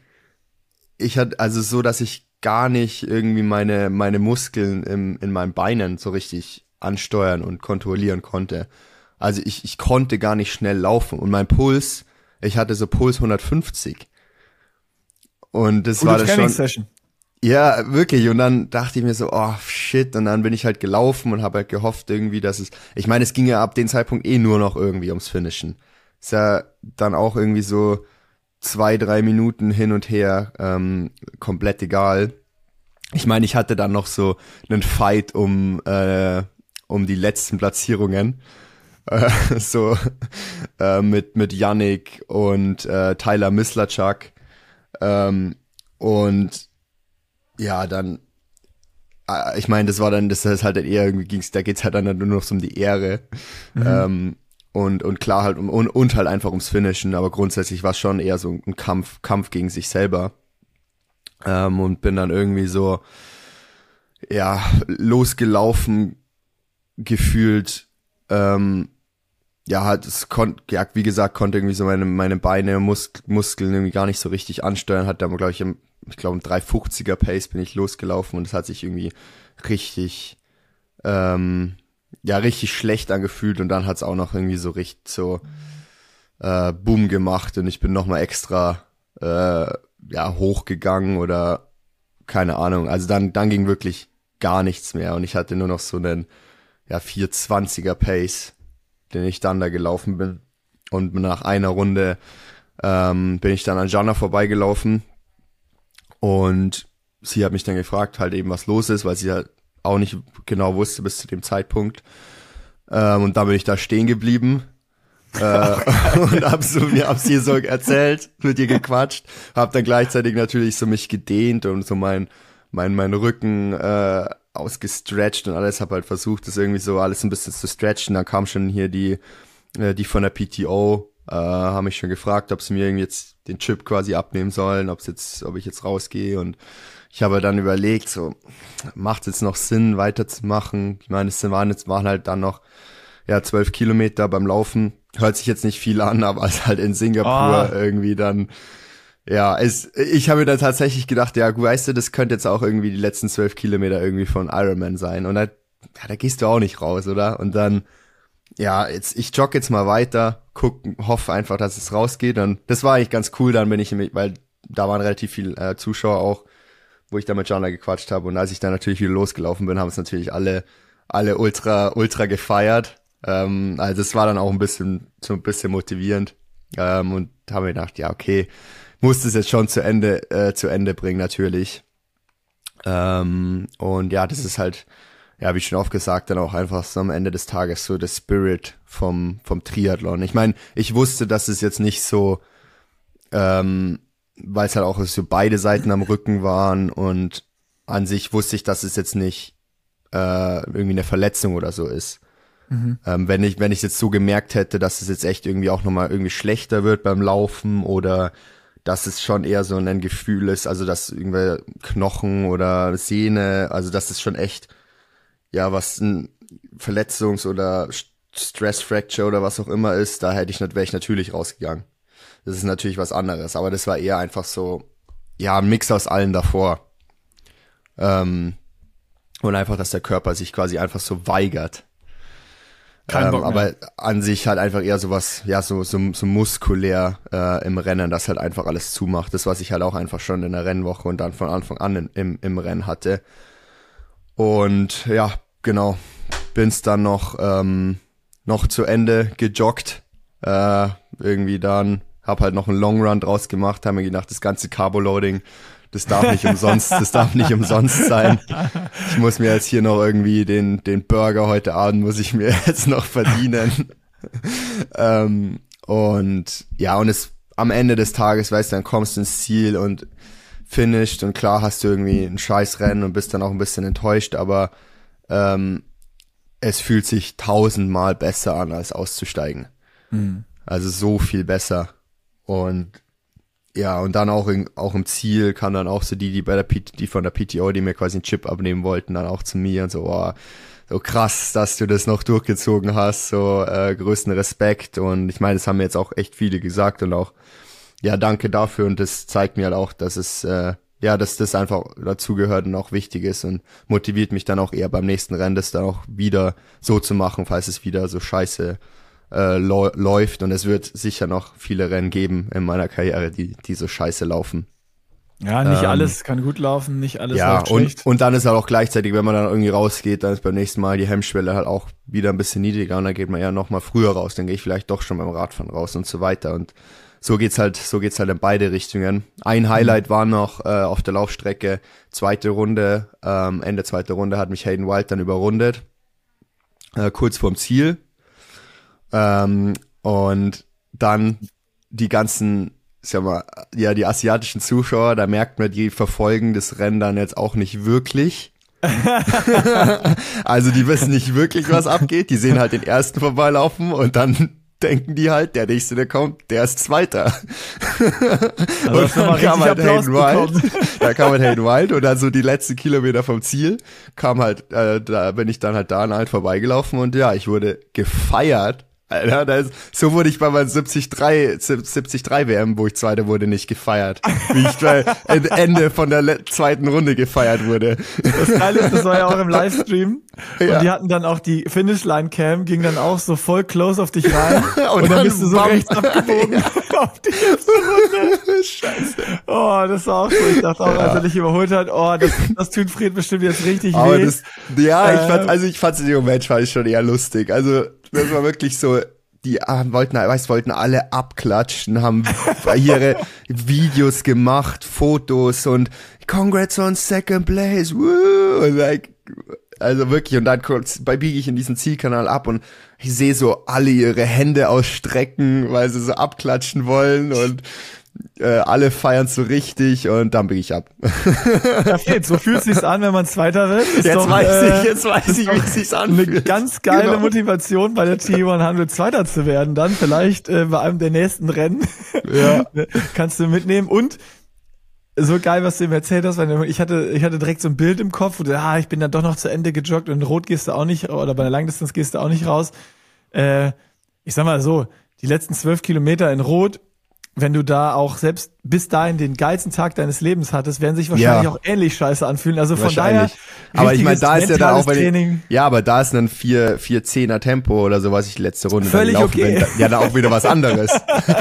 dass ich gar nicht irgendwie meine Muskeln in meinen Beinen so richtig ansteuern und kontrollieren konnte. Also ich konnte gar nicht schnell laufen und mein Puls ich hatte so Puls 150. Und das war das schon. Ja, wirklich. Und dann dachte ich mir so, oh shit. Und dann bin ich halt gelaufen und habe halt gehofft irgendwie, dass ich meine, es ging ja ab dem Zeitpunkt nur noch irgendwie ums Finishen. Ist ja dann auch irgendwie so 2-3 Minuten hin und her, komplett egal. Ich meine, ich hatte dann noch so einen Fight um die letzten Platzierungen. Mit Yannick und Tyler Mislachak. Und ja, dann, ich meine, das ist halt eher irgendwie da geht's halt dann nur noch so um die Ehre. Und klar halt und halt einfach ums Finishen, aber grundsätzlich war es schon eher so ein Kampf gegen sich selber. Und bin dann irgendwie so, ja, losgelaufen, gefühlt, ja, halt, wie gesagt, konnte irgendwie so meine Beine, Muskeln irgendwie gar nicht so richtig ansteuern, hat dann, glaube ich, im 350er Pace bin ich losgelaufen und es hat sich irgendwie richtig, richtig schlecht angefühlt und dann hat's auch noch irgendwie so richtig so, Boom gemacht und ich bin nochmal extra, hochgegangen oder keine Ahnung, also dann ging wirklich gar nichts mehr und ich hatte nur noch so einen, 420er Pace, den ich dann da gelaufen bin. Und nach einer Runde bin ich dann an Jana vorbeigelaufen und sie hat mich dann gefragt, halt eben was los ist, weil sie halt auch nicht genau wusste bis zu dem Zeitpunkt. Und dann bin ich da stehen geblieben und hab sie so erzählt, mit ihr gequatscht, hab dann gleichzeitig natürlich so mich gedehnt und so mein Rücken ausgestretcht und alles, hab halt versucht, das irgendwie so alles ein bisschen zu stretchen. Dann kam schon hier die von der PTO, haben mich schon gefragt, ob sie mir irgendwie jetzt den Chip quasi abnehmen sollen, ob ich jetzt rausgehe und ich habe dann überlegt, so, macht es jetzt noch Sinn, weiterzumachen? Ich meine, waren halt dann noch, 12 Kilometer beim Laufen. Hört sich jetzt nicht viel an, aber es halt in Singapur irgendwie dann, ich habe mir dann tatsächlich gedacht, ja, weißt du, das könnte jetzt auch irgendwie die letzten 12 Kilometer irgendwie von Ironman sein. Und da gehst du auch nicht raus, oder? Und dann, ich jogge jetzt mal weiter, hoffe einfach, dass es rausgeht. Und das war eigentlich ganz cool, dann weil da waren relativ viele Zuschauer auch, wo ich da mit Jana gequatscht habe. Und als ich dann natürlich wieder losgelaufen bin, haben es natürlich alle ultra gefeiert. Also es war dann auch ein bisschen motivierend. Und haben mir gedacht, ja, okay, muss es jetzt schon zu Ende bringen, natürlich. Und ja, das ist halt, wie schon oft gesagt, dann auch einfach so am Ende des Tages so der Spirit vom Triathlon. Ich meine, ich wusste, dass es jetzt nicht so, weil es halt auch so beide Seiten am Rücken waren und an sich wusste ich, dass es jetzt nicht irgendwie eine Verletzung oder so ist. Wenn ich jetzt so gemerkt hätte, dass es jetzt echt irgendwie auch nochmal irgendwie schlechter wird beim Laufen oder dass es schon eher so ein Gefühl ist, also dass irgendwelche Knochen oder Sehne, also dass es schon echt, was ein Verletzungs- oder Stress-Fracture oder was auch immer ist, wäre ich natürlich rausgegangen. Das ist natürlich was anderes, aber das war eher einfach so, ein Mix aus allen davor. Und einfach, dass der Körper sich quasi einfach so weigert. Kein Bock mehr. Aber an sich halt einfach eher sowas, so muskulär im Rennen, das halt einfach alles zumacht. Das, was ich halt auch einfach schon in der Rennwoche und dann von Anfang an im Rennen hatte. Und ja, genau, bin's dann noch zu Ende gejoggt. Irgendwie dann, hab halt noch einen Long Run draus gemacht, haben mir gedacht, das ganze Carboloading, das darf nicht umsonst sein. Ich muss mir jetzt hier noch irgendwie den Burger heute Abend muss ich mir jetzt noch verdienen. Und es am Ende des Tages, weißt du, dann kommst du ins Ziel und finished und klar hast du irgendwie ein scheiß Rennen und bist dann auch ein bisschen enttäuscht, aber es fühlt sich 1000-mal besser an, als auszusteigen. Also so viel besser. Und und dann auch im Ziel kam dann auch so die von der PTO, die mir quasi einen Chip abnehmen wollten, dann auch zu mir und so, so krass, dass du das noch durchgezogen hast, so größten Respekt. Und ich meine, das haben mir jetzt auch echt viele gesagt und auch, danke dafür und das zeigt mir halt auch, dass es, dass das einfach dazugehört und auch wichtig ist und motiviert mich dann auch eher beim nächsten Rennen, das dann auch wieder so zu machen, falls es wieder so scheiße läuft und es wird sicher noch viele Rennen geben in meiner Karriere, die so scheiße laufen. Ja, nicht alles kann gut laufen, nicht alles läuft schlecht. Und dann ist halt auch gleichzeitig, wenn man dann irgendwie rausgeht, dann ist beim nächsten Mal die Hemmschwelle halt auch wieder ein bisschen niedriger und dann geht man ja noch mal früher raus, dann gehe ich vielleicht doch schon beim Radfahren raus und so weiter und so geht's halt in beide Richtungen. Ein Highlight war noch auf der Laufstrecke, zweite Runde, Ende zweite Runde hat mich Hayden Wild dann überrundet, kurz vorm Ziel. Und dann die ganzen, die asiatischen Zuschauer, da merkt man, die verfolgen das Rennen dann jetzt auch nicht wirklich. Also die wissen nicht wirklich, was abgeht. Die sehen halt den ersten vorbeilaufen und dann denken die halt, der nächste, der kommt, der ist Zweiter. Also und dann kam halt Hayden Wild und dann so die letzten Kilometer vom Ziel kam halt, da bin ich dann halt da halt vorbeigelaufen und ja, ich wurde gefeiert. Alter, so wurde ich bei meinem 73 WM, wo ich Zweiter wurde, nicht gefeiert. Wie ich bei Ende von der zweiten Runde gefeiert wurde. Das Geile ist, das war ja auch im Livestream. Ja. Und die hatten dann auch die Finishline-Cam, ging dann auch so voll close auf dich rein. und dann bist du so rechts abgebogen auf die erste Runde. Scheiße. Oh, das war auch so. Ich dachte auch, als er dich überholt hat, das tut Fred bestimmt jetzt richtig weh. Ich fand's in dem Moment schon eher lustig. Also, das war wirklich so, die wollten alle abklatschen, haben ihre Videos gemacht, Fotos und Congrats on second place, woo, und also wirklich, und dann biege ich in diesen Zielkanal ab und ich sehe so alle ihre Hände ausstrecken, weil sie so abklatschen wollen und alle feiern so richtig und dann biege ich ab. Ja, Fred, so fühlt es sich an, wenn man Zweiter wird. Jetzt weiß ich, wie es sich anfühlt. Eine ganz geile Motivation bei der T100 Zweiter zu werden. Dann vielleicht bei einem der nächsten Rennen kannst du mitnehmen. Und so geil, was du ihm erzählt hast, weil ich hatte direkt so ein Bild im Kopf, wo du, ich bin dann doch noch zu Ende joggt und Rot gehst du auch nicht, oder bei der Langdistanz gehst du auch nicht raus. Ich sag mal so, die letzten 12 Kilometer in Rot, wenn du da auch selbst bis dahin den geilsten Tag deines Lebens hattest, werden sich wahrscheinlich auch ähnlich scheiße anfühlen. Also von daher, aber ich meine, da ist ja dann auch, aber da ist dann 4:10er Tempo oder so, was ich letzte Runde völlig dann laufen okay. Ja, dann auch wieder was anderes.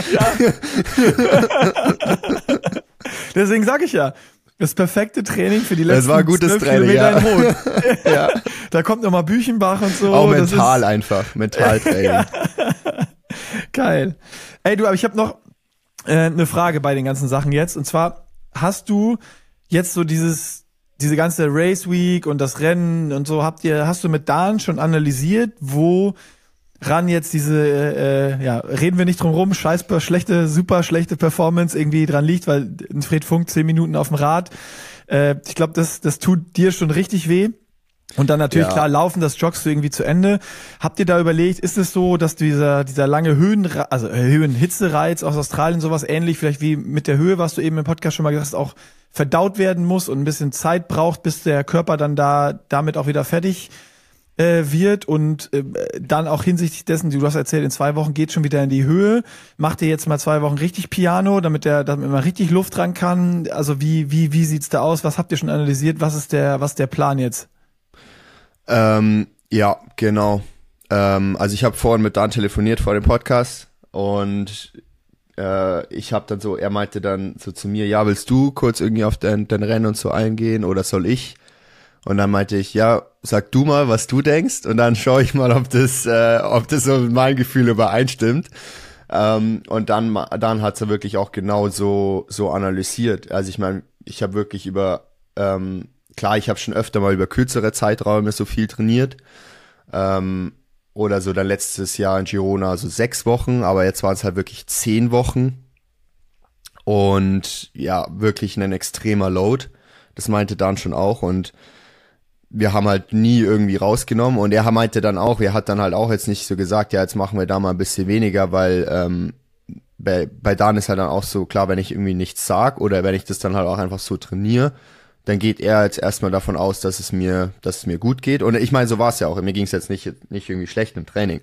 Deswegen sage ich ja, das perfekte Training für die letzten 12 Training, Kilometer in Rot. Ja. Da kommt nochmal Büchenbach und so. Auch Mentaltraining. Ja. Geil. Ey, aber ich habe noch eine Frage bei den ganzen Sachen jetzt. Und zwar, hast du jetzt so diese ganze Race Week und das Rennen und so, hast du mit Dan schon analysiert, woran jetzt diese, reden wir nicht drum rum, super schlechte Performance irgendwie dran liegt, weil ein Fred Funk 10 Minuten auf dem Rad, ich glaube, das tut dir schon richtig weh. Und dann natürlich klar laufen, das joggst du irgendwie zu Ende. Habt ihr da überlegt, ist es so, dass dieser lange Höhenhitzereiz aus Australien sowas ähnlich, vielleicht wie mit der Höhe, was du eben im Podcast schon mal gesagt hast, auch verdaut werden muss und ein bisschen Zeit braucht, bis der Körper dann damit auch wieder fertig wird und dann auch hinsichtlich dessen, du hast erzählt, in 2 Wochen geht schon wieder in die Höhe. Macht ihr jetzt mal 2 Wochen richtig Piano, damit man richtig Luft dran kann? Also wie sieht's da aus? Was habt ihr schon analysiert? Was ist der Plan jetzt? Ja, genau. Also ich habe vorhin mit Dan telefoniert vor dem Podcast und ich habe dann so, er meinte dann so zu mir, ja, willst du kurz irgendwie auf dein Rennen und so eingehen oder soll ich? Und dann meinte ich, ja, sag du mal, was du denkst und dann schaue ich mal, ob das so mit meinem Gefühl übereinstimmt. Und dann hat's er wirklich auch genau so analysiert. Also ich meine, ich habe wirklich klar, ich habe schon öfter mal über kürzere Zeiträume so viel trainiert. Oder so dann letztes Jahr in Girona so 6 Wochen, aber jetzt waren es halt wirklich 10 Wochen. Und ja, wirklich ein extremer Load. Das meinte Dan schon auch. Und wir haben halt nie irgendwie rausgenommen. Und er meinte dann auch, er hat dann halt auch jetzt nicht so gesagt, ja, jetzt machen wir da mal ein bisschen weniger, weil bei Dan ist halt dann auch so, klar, wenn ich irgendwie nichts sag oder wenn ich das dann halt auch einfach so trainiere, dann geht er jetzt erstmal davon aus, dass es mir gut geht. Und ich meine, so war es ja auch. Mir ging es jetzt nicht irgendwie schlecht im Training.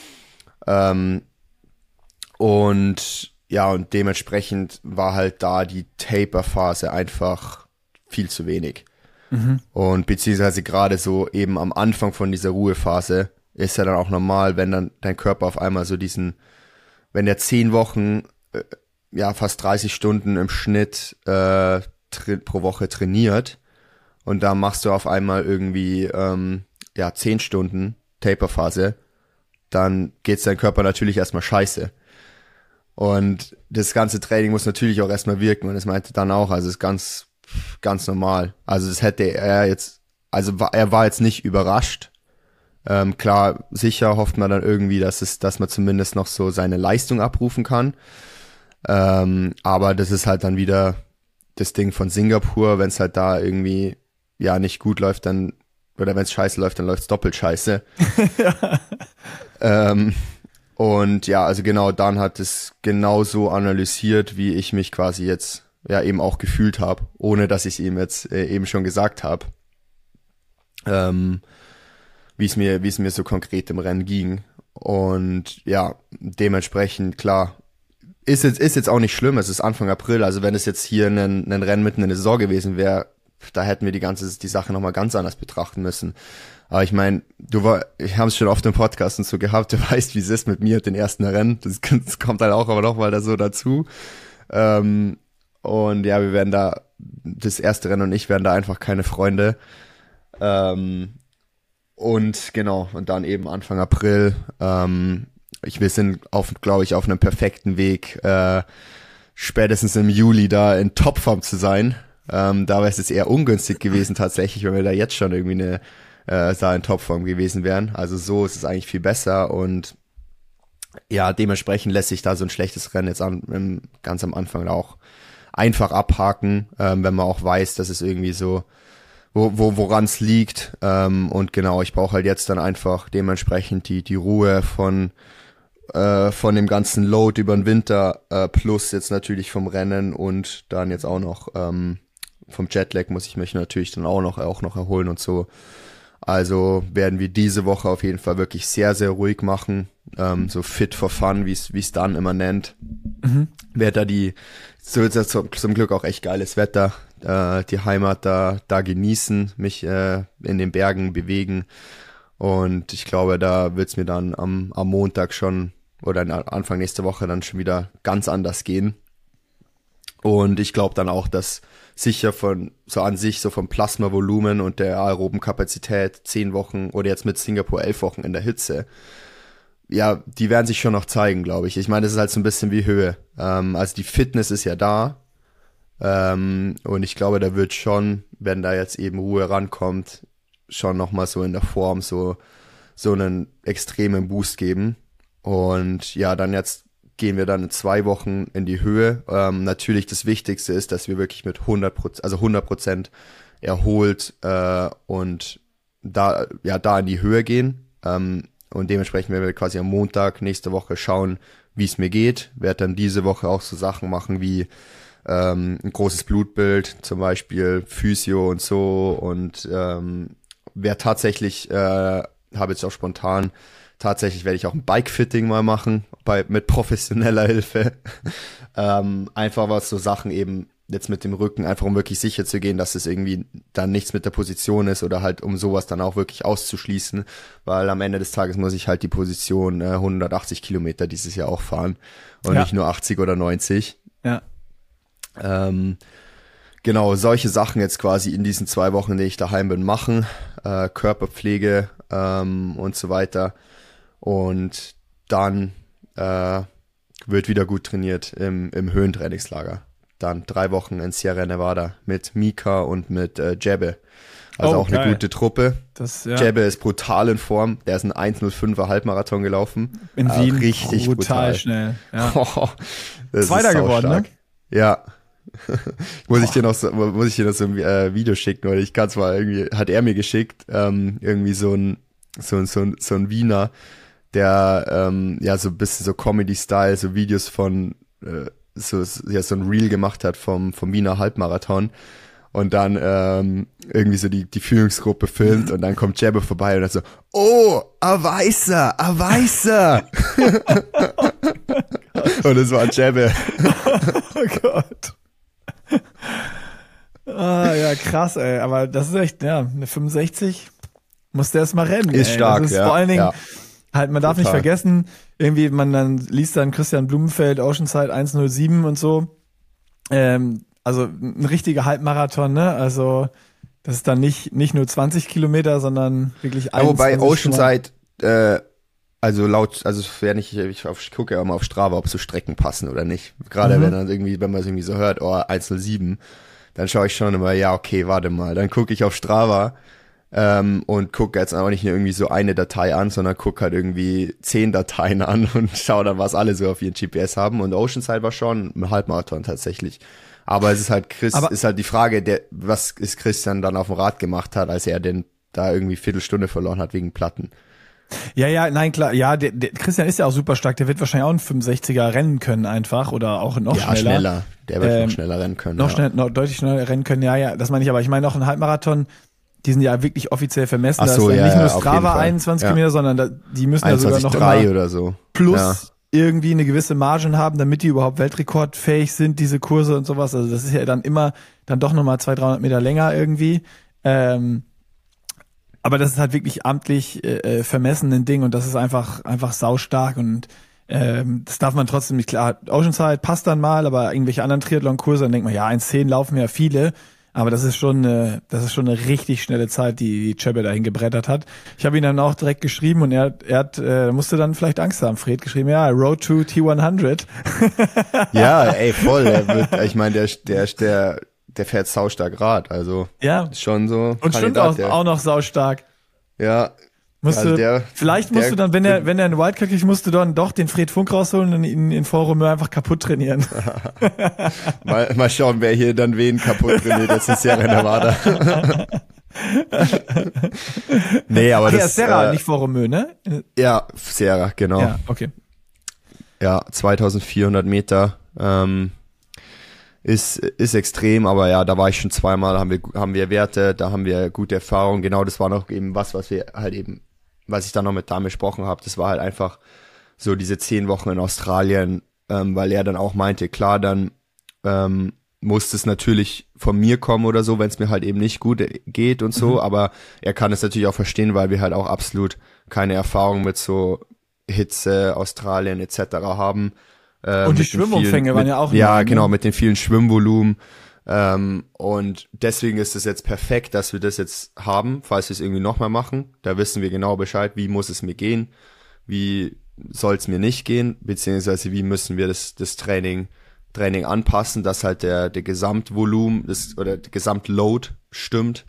Und dementsprechend war halt da die Taper-Phase einfach viel zu wenig. Mhm. Und beziehungsweise gerade so eben am Anfang von dieser Ruhephase ist ja dann auch normal, wenn dann dein Körper auf einmal so wenn der 10 Wochen, fast 30 Stunden im Schnitt pro Woche trainiert und da machst du auf einmal irgendwie 10 Stunden Taperphase, dann geht's deinem Körper natürlich erstmal scheiße. Und das ganze Training muss natürlich auch erstmal wirken und das meinte dann auch, also ist ganz, ganz normal. Also das hätte er jetzt, er war jetzt nicht überrascht. Klar, sicher hofft man dann irgendwie, dass man zumindest noch so seine Leistung abrufen kann. Aber das ist halt dann wieder das Ding von Singapur, wenn es halt da irgendwie nicht gut läuft, dann, oder wenn es scheiße läuft, dann läuft es doppelt scheiße. Und ja, also genau, Dan hat es genauso analysiert, wie ich mich quasi jetzt eben auch gefühlt habe, ohne dass ich es ihm jetzt eben schon gesagt habe, wie es mir so konkret im Rennen ging. Und ja, dementsprechend, klar, ist jetzt auch nicht schlimm, es ist Anfang April, also wenn es jetzt hier ein Rennen mitten in der Saison gewesen wäre, da hätten wir die Sache nochmal ganz anders betrachten müssen. Aber ich meine, ich habe es schon oft im Podcast und so gehabt, du weißt, wie es ist mit mir den ersten Rennen, das kommt halt auch aber noch mal da so dazu. Und ja, wir werden da, das erste Rennen und ich werden da einfach keine Freunde. Und genau, und dann eben Anfang April, wir sind glaube ich, auf einem perfekten Weg, spätestens im Juli da in Topform zu sein. Da wäre es jetzt eher ungünstig gewesen tatsächlich, wenn wir da jetzt schon irgendwie in Topform gewesen wären. Also so ist es eigentlich viel besser und ja, dementsprechend lässt sich da so ein schlechtes Rennen jetzt ganz am Anfang auch einfach abhaken, wenn man auch weiß, dass es irgendwie so, woran es liegt. Und genau, ich brauche halt jetzt dann einfach dementsprechend die Ruhe von dem ganzen Load über den Winter, plus jetzt natürlich vom Rennen und dann jetzt auch noch vom Jetlag muss ich mich natürlich dann auch noch erholen und so. Also werden wir diese Woche auf jeden Fall wirklich sehr, sehr ruhig machen. So fit for fun, wie es dann immer nennt. Wird da so ist ja zum Glück auch echt geiles Wetter. Die Heimat da genießen, mich in den Bergen bewegen. Und ich glaube, da wird's mir dann am Montag schon oder Anfang nächste Woche dann schon wieder ganz anders gehen. Und ich glaube dann auch, dass sicher vom Plasmavolumen und der aeroben Kapazität 10 Wochen oder jetzt mit Singapur 11 Wochen in der Hitze, ja, die werden sich schon noch zeigen, glaube ich. Ich meine, das ist halt so ein bisschen wie Höhe. Also die Fitness ist ja da. Und ich glaube, da wird schon, wenn da jetzt eben Ruhe rankommt, schon nochmal so in der Form so einen extremen Boost geben. Und ja, dann jetzt gehen wir dann in 2 Wochen in die Höhe. Natürlich das Wichtigste ist, dass wir wirklich mit 100% erholt und da in die Höhe gehen. Und dementsprechend werden wir quasi am Montag nächste Woche schauen, wie es mir geht. Werde dann diese Woche auch so Sachen machen wie ein großes Blutbild, zum Beispiel Physio und so. Und werde tatsächlich, habe jetzt auch spontan, werde ich auch ein Bike-Fitting mal machen, mit professioneller Hilfe. Einfach was so Sachen eben jetzt mit dem Rücken, einfach um wirklich sicher zu gehen, dass es irgendwie dann nichts mit der Position ist oder halt um sowas dann auch wirklich auszuschließen, weil am Ende des Tages muss ich halt die Position 180 Kilometer dieses Jahr auch fahren und nicht nur 80 oder 90. Ja. Genau, solche Sachen jetzt quasi in diesen 2 Wochen, in denen ich daheim bin, machen, Körperpflege und so weiter. Und dann wird wieder gut trainiert im Höhentrainingslager. Dann 3 Wochen in Sierra Nevada mit Mika und mit Jebbe. Also auch geil. Eine gute Truppe. Jebbe ist brutal in Form. Der ist ein 1:05er Halbmarathon gelaufen. In Wien. Richtig brutal. Schnell. Ja. Zweiter geworden, ne? Ja. Muss ich dir noch so ein Video schicken, oder ich kann es mal irgendwie, hat er mir geschickt, irgendwie so ein Wiener, der so ein bisschen so Comedy-Style, so Videos von so ein Reel gemacht hat vom Wiener Halbmarathon und dann irgendwie so die Führungsgruppe filmt und dann kommt Jebbe vorbei und dann so, oh, a Weißer. Und es war Jebbe. Oh Gott. Ja, krass, ey, aber das ist echt, eine 65 musste erst mal rennen. Ist stark, das ist ja. Vor allen Dingen, ja. halt, man darf nicht vergessen, irgendwie, man dann liest dann Christian Blumenfeld, Oceanside 1:07 und so. Also ein richtiger Halbmarathon, ne? Also das ist dann nicht nur 20 Kilometer, sondern wirklich 21. Wobei Oceanside, ich gucke ja immer auf Strava, ob so Strecken passen oder nicht. Gerade wenn man es irgendwie so hört, 1:07, dann schaue ich schon immer, ja, okay, warte mal. Dann gucke ich auf Strava und gucke jetzt auch nicht nur irgendwie so eine Datei an, sondern gucke halt irgendwie 10 Dateien an und schaue dann, was alle so auf ihren GPS haben. Und Oceanside war schon ein Halbmarathon tatsächlich. Aber es ist halt ist halt die Frage, was ist Christian dann auf dem Rad gemacht hat, als er denn da irgendwie Viertelstunde verloren hat wegen Platten. Ja, nein, klar. Ja, der Christian ist ja auch super stark. Der wird wahrscheinlich auch einen 65er rennen können einfach oder auch noch schneller. Ja, schneller. Der wird noch schneller rennen können. Noch deutlich schneller rennen können. Ja, das meine ich. Aber ich meine auch einen Halbmarathon, die sind ja wirklich offiziell vermessen. Ach so, da ist ja nicht nur auf Strava 21 Kilometer, sondern die müssen ja sogar noch immer oder so. Plus irgendwie eine gewisse Margen haben, damit die überhaupt weltrekordfähig sind, diese Kurse und sowas. Also das ist ja dann immer dann doch nochmal 200-300 Meter länger irgendwie. Aber das ist halt wirklich amtlich vermessen ein Ding und das ist einfach saustark und das darf man trotzdem nicht, klar. Oceanside passt dann mal, aber irgendwelche anderen Triathlon-Kurse, dann denkt man, ja, 1:10 laufen ja viele, aber das ist schon eine richtig schnelle Zeit, die Chebe dahin gebrettert hat. Ich habe ihn dann auch direkt geschrieben und er musste dann vielleicht Angst haben. Fred geschrieben, ja, Road to T100. Ja, ey, voll. Ich meine, der fährt saustark Rad, also ist schon so. Und stimmt auch noch saustark. Ja. Vielleicht musst du dann, wenn er einen Wildcard kriegt, musst du dann doch den Fred Funk rausholen und ihn in Vorrumö einfach kaputt trainieren. mal schauen, wer hier dann wen kaputt trainiert, jetzt in Sierra Nevada. Nee, aber ja, Serra, nicht Vorrumö, ne? Ja, Sierra, genau. Ja, okay. Ja, 2400 Meter, ist extrem, aber ja, da war ich schon zweimal, haben wir Werte, da haben wir gute Erfahrungen. Genau, das war noch eben was wir halt eben, was ich dann noch mit Dan besprochen habe, das war halt einfach so diese 10 Wochen in Australien, weil er dann auch meinte, klar, dann muss es natürlich von mir kommen oder so, wenn es mir halt eben nicht gut geht und so, aber er kann es natürlich auch verstehen, weil wir halt auch absolut keine Erfahrung mit so Hitze, Australien etc. haben. Und die Schwimmumfänge waren ja auch genau, mit den vielen Schwimmvolumen. Und deswegen ist es jetzt perfekt, dass wir das jetzt haben, falls wir es irgendwie nochmal machen. Da wissen wir genau Bescheid, wie muss es mir gehen, wie soll es mir nicht gehen, beziehungsweise wie müssen wir das Training anpassen, dass halt der Gesamtvolumen oder der Gesamtload stimmt.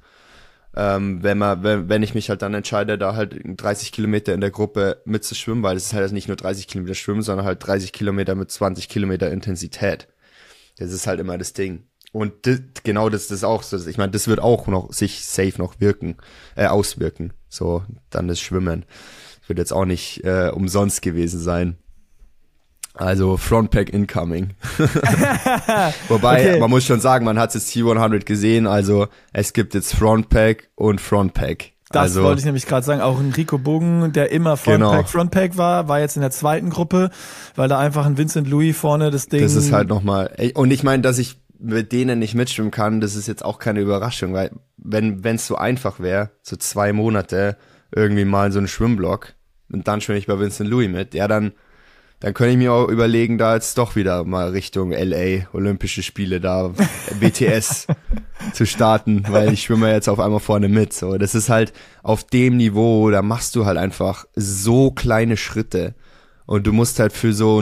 Wenn ich mich halt dann entscheide, da halt 30 Kilometer in der Gruppe mitzuschwimmen, weil es ist halt nicht nur 30 Kilometer Schwimmen, sondern halt 30 Kilometer mit 20 Kilometer Intensität. Das ist halt immer das Ding. Und das ist auch so, ich meine, das wird auch noch sich safe noch auswirken. So, dann das Schwimmen. Das wird jetzt auch nicht umsonst gewesen sein. Also Frontpack incoming. Wobei, man muss schon sagen, man hat jetzt T100 gesehen, also es gibt jetzt Frontpack und Frontpack. Das wollte ich nämlich gerade sagen, auch ein Rico Bogen, der immer Frontpack war jetzt in der zweiten Gruppe, weil da einfach ein Vincent Louis vorne das Ding... Das ist halt nochmal... Und ich meine, dass ich mit denen nicht mitschwimmen kann, das ist jetzt auch keine Überraschung, weil wenn es so einfach wäre, so 2 Monate irgendwie mal so einen Schwimmblock und dann schwimme ich bei Vincent Louis mit, ja dann könnte ich mir auch überlegen, da jetzt doch wieder mal Richtung LA, Olympische Spiele, da BTS zu starten, weil ich schwimme jetzt auf einmal vorne mit. So, das ist halt auf dem Niveau, da machst du halt einfach so kleine Schritte und du musst halt für so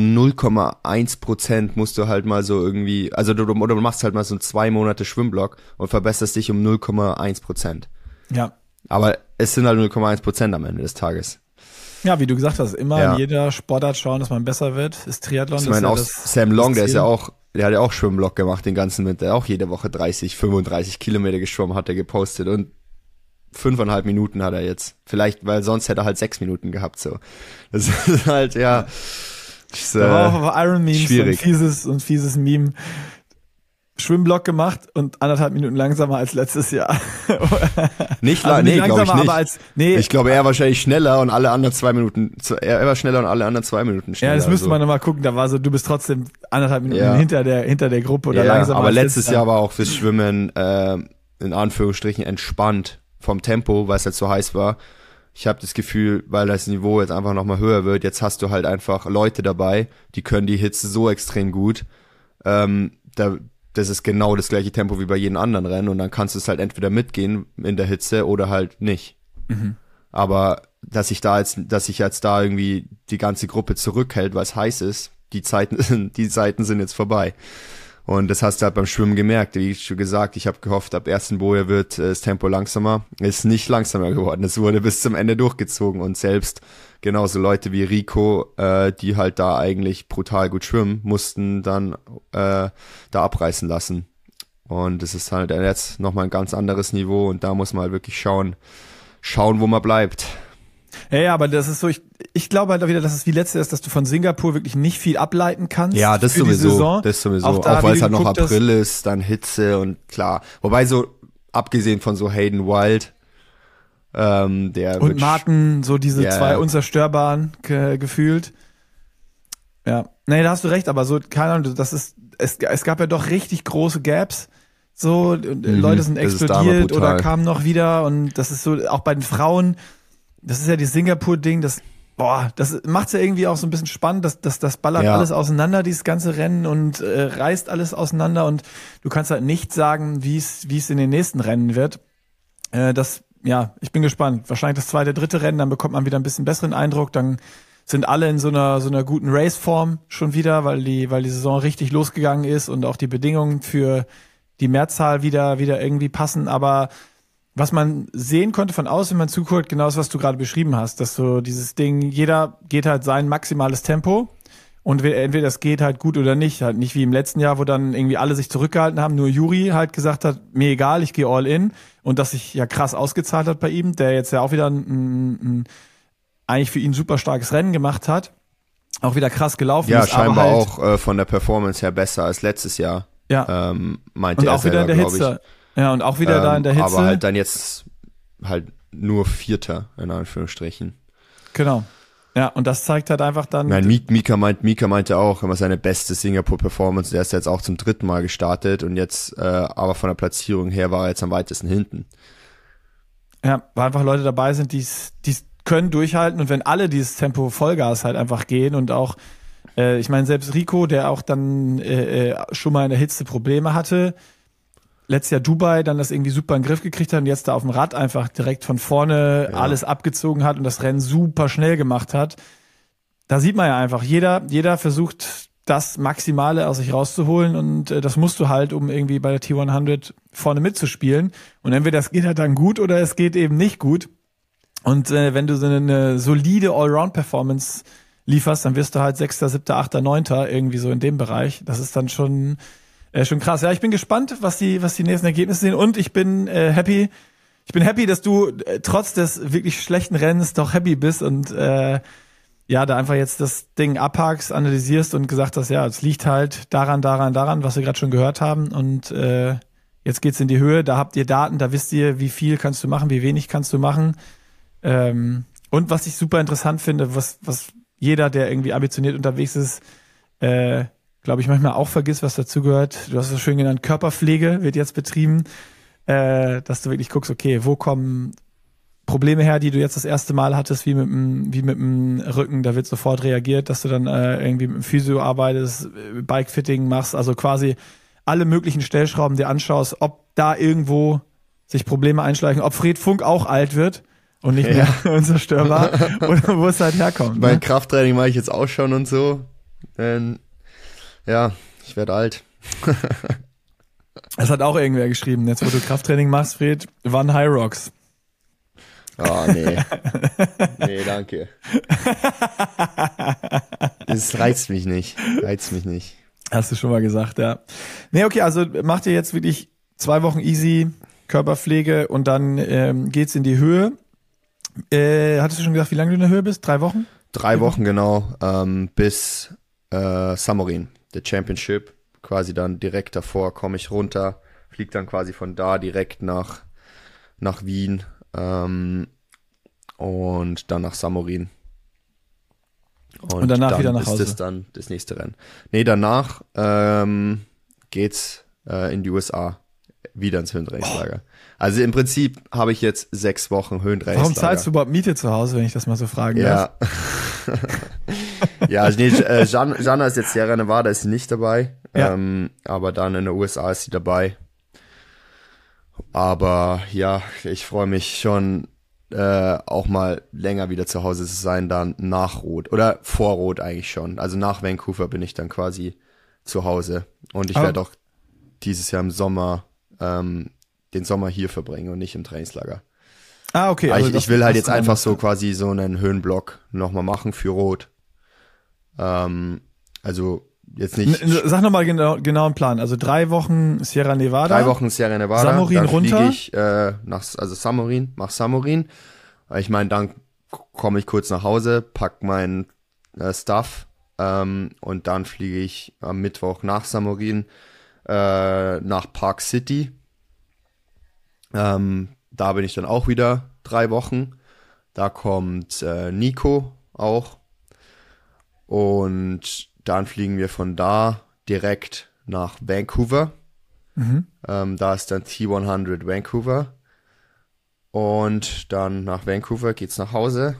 0,1% musst du halt mal so irgendwie, also du machst halt mal so einen 2 Monate Schwimmblock und verbesserst dich um 0,1%. Ja. Aber es sind halt 0,1% am Ende des Tages. Ja, wie du gesagt hast, immer in jeder Sportart schauen, dass man besser wird, ist Triathlon. Ich meine auch Sam Long, der hat ja auch Schwimmblock gemacht den ganzen Winter, auch jede Woche 30, 35 Kilometer geschwommen, hat er gepostet und 5,5 Minuten hat er jetzt. Vielleicht, weil sonst hätte er halt 6 Minuten gehabt, so. Das ist halt, ist, war auch auf Iron Memes schwierig. So ein fieses Meme. Schwimmblock gemacht und 1,5 Minuten langsamer als letztes Jahr. Nicht also langsamer, glaube ich nicht. Aber ich glaube, er wahrscheinlich schneller und alle anderen 2 Minuten, er war schneller und alle anderen 2 Minuten schneller. Ja, das müsste man nochmal gucken, da war so, du bist trotzdem 1,5 Minuten hinter der Gruppe oder langsamer. Aber letztes Jahr war auch fürs Schwimmen, in Anführungsstrichen, entspannt vom Tempo, weil es halt so heiß war. Ich habe das Gefühl, weil das Niveau jetzt einfach nochmal höher wird, jetzt hast du halt einfach Leute dabei, die können die Hitze so extrem gut. Das ist genau das gleiche Tempo wie bei jedem anderen Rennen und dann kannst du es halt entweder mitgehen in der Hitze oder halt nicht. Mhm. Aber dass sich jetzt da irgendwie die ganze Gruppe zurückhält, weil es heiß ist, die Zeiten sind jetzt vorbei. Und das hast du halt beim Schwimmen gemerkt. Wie schon gesagt, ich habe gehofft, ab ersten Boje wird das Tempo langsamer. Ist nicht langsamer geworden. Es wurde bis zum Ende durchgezogen. Und selbst genauso Leute wie Rico, die halt da eigentlich brutal gut schwimmen, mussten dann da abreißen lassen. Und es ist halt jetzt nochmal ein ganz anderes Niveau. Und da muss man halt wirklich schauen, wo man bleibt. Ja, aber das ist so, ich glaube halt auch wieder, dass es wie letztes ist, dass du von Singapur wirklich nicht viel ableiten kannst. Ja, das sowieso. Auch weil es halt noch April ist, dann Hitze und klar. Wobei so, abgesehen von so Hayden Wild, der und Martin, so diese zwei Unzerstörbaren gefühlt. Ja, nee, da hast du recht, aber so, keine Ahnung, es gab ja doch richtig große Gaps. So, Leute sind explodiert oder kamen noch wieder und das ist so, auch bei den Frauen, das ist ja dieses Singapur-Ding, das macht's ja irgendwie auch so ein bisschen spannend, das ballert alles auseinander, dieses ganze Rennen und reißt alles auseinander und du kannst halt nicht sagen, wie es in den nächsten Rennen wird. Ich bin gespannt. Wahrscheinlich das zweite, dritte Rennen, dann bekommt man wieder ein bisschen besseren Eindruck, dann sind alle in so einer guten Raceform schon wieder, weil die Saison richtig losgegangen ist und auch die Bedingungen für die Mehrzahl wieder irgendwie passen, aber was man sehen konnte von außen, wenn man zuguckt, genau das, was du gerade beschrieben hast, dass so dieses Ding, jeder geht halt sein maximales Tempo und entweder das geht halt gut oder nicht, halt nicht wie im letzten Jahr, wo dann irgendwie alle sich zurückgehalten haben, nur Juri halt gesagt hat, mir egal, ich gehe all in und das sich ja krass ausgezahlt hat bei ihm, der jetzt ja auch wieder ein eigentlich für ihn super starkes Rennen gemacht hat, auch wieder krass gelaufen ist. Ja, scheinbar halt auch von der Performance her besser als letztes Jahr, meinte und er auch wieder in der Hitze. Ja, und auch wieder da in der Hitze. Aber halt dann jetzt halt nur Vierter, in Anführungsstrichen. Genau. Ja, und das zeigt halt einfach dann. Nein, Mika meinte auch, immer seine beste Singapur-Performance. Der ist jetzt auch zum 3. Mal gestartet und jetzt, aber von der Platzierung her war er jetzt am weitesten hinten. Ja, weil einfach Leute dabei sind, die können durchhalten und wenn alle dieses Tempo Vollgas halt einfach gehen und auch, ich meine, selbst Rico, der auch dann schon mal in der Hitze Probleme hatte, letztes Jahr Dubai dann das irgendwie super in den Griff gekriegt hat und jetzt da auf dem Rad einfach direkt von vorne alles abgezogen hat und das Rennen super schnell gemacht hat. Da sieht man ja einfach, jeder versucht das Maximale aus sich rauszuholen und das musst du halt, um irgendwie bei der T100 vorne mitzuspielen. Und entweder es geht halt dann gut oder es geht eben nicht gut. Und wenn du so eine solide Allround-Performance lieferst, dann wirst du halt 6., 7., 8., 9. irgendwie so in dem Bereich. Das ist dann schon krass. Ja, ich bin gespannt, was die nächsten Ergebnisse sind und ich bin happy. Ich bin happy, dass du trotz des wirklich schlechten Rennens doch happy bist und da einfach jetzt das Ding abhakst, analysierst und gesagt hast, ja, es liegt halt daran, was wir gerade schon gehört haben und jetzt geht's in die Höhe. Da habt ihr Daten, da wisst ihr, wie viel kannst du machen, wie wenig kannst du machen. Und was ich super interessant finde, was jeder, der irgendwie ambitioniert unterwegs ist, glaube ich, manchmal auch vergisst, was dazugehört. Du hast es schön genannt, Körperpflege wird jetzt betrieben, dass du wirklich guckst, okay, wo kommen Probleme her, die du jetzt das erste Mal hattest, wie mit dem Rücken, da wird sofort reagiert, dass du dann irgendwie mit dem Physio arbeitest, Bikefitting machst, also quasi alle möglichen Stellschrauben dir anschaust, ob da irgendwo sich Probleme einschleichen, ob Fred Funk auch alt wird und nicht mehr unzerstörbar oder wo es halt herkommt. Mein Krafttraining mache ich jetzt auch schon und so. Ja, ich werde alt. Das hat auch irgendwer geschrieben. Jetzt, wo du Krafttraining machst, Fred, wann High Rocks? Oh, nee. Nee, danke. Das reizt mich nicht. Hast du schon mal gesagt, ja. Nee, okay, also macht ihr jetzt wirklich 2 Wochen easy Körperpflege und dann geht's in die Höhe. Hattest du schon gesagt, wie lange du in der Höhe bist? 3 Wochen? 3 Wochen, genau. Bis Samorin, der Championship. Quasi dann direkt davor komme ich runter, fliege dann quasi von da direkt nach Wien und dann nach Samorin. Und danach wieder nach Hause. Ist das dann das nächste Rennen. Nee, danach geht's in die USA. wieder ins Höhentrainingslager. Also im Prinzip habe ich jetzt 6 Wochen Höhentrainingslager. Warum zahlst du überhaupt Miete zu Hause, wenn ich das mal so fragen darf? Ja, nee, Jana ist jetzt Sierra Nevada, ist sie nicht dabei. Ja. Aber dann in den USA ist sie dabei. Aber ja, ich freue mich schon, auch mal länger wieder zu Hause zu sein, dann nach Rot. Oder vor Rot eigentlich schon. Also nach Vancouver bin ich dann quasi zu Hause. Und ich werde auch dieses Jahr im Sommer den Sommer hier verbringen und nicht im Trainingslager. Ah, okay. Also ich will halt jetzt einfach so quasi so einen Höhenblock nochmal machen für Rot. Also jetzt nicht. Sag nochmal genau einen Plan. Also 3 Wochen Sierra Nevada. 3 Wochen Sierra Nevada. Samorin dann runter. Fliege ich nach Samorin. Ich meine, dann komme ich kurz nach Hause, pack meinen Stuff und dann fliege ich am Mittwoch nach Samorin nach Park City. Da bin ich dann auch wieder 3 Wochen. Da kommt Nico auch. Und dann fliegen wir von da direkt nach Vancouver. Da ist dann T100 Vancouver. Und dann nach Vancouver geht's nach Hause.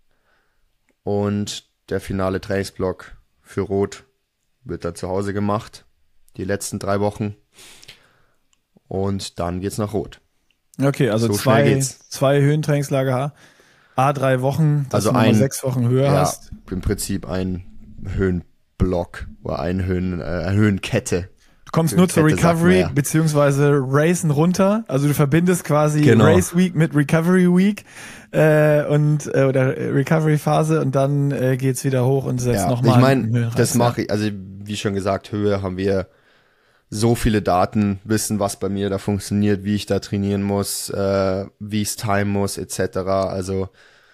Und der finale Trainingsblock für Rot wird dann zu Hause gemacht. Die letzten 3 Wochen. Und dann geht's nach Rot. Okay, also So 2 Höhentrainingslager, 3 Wochen, dass also du nochmal 6 Wochen Höhe hast. Im Prinzip ein Höhenblock oder eine Höhenkette. Du kommst nur zur Recovery beziehungsweise Racen runter. Also du verbindest quasi Race Week mit Recovery Week oder Recovery Phase und dann geht's wieder hoch und setzt nochmal. Ich meine, das mache ich. Also wie schon gesagt, Höhe haben wir so viele Daten, wissen, was bei mir da funktioniert, wie ich da trainieren muss, wie ich es timen muss, etc. Also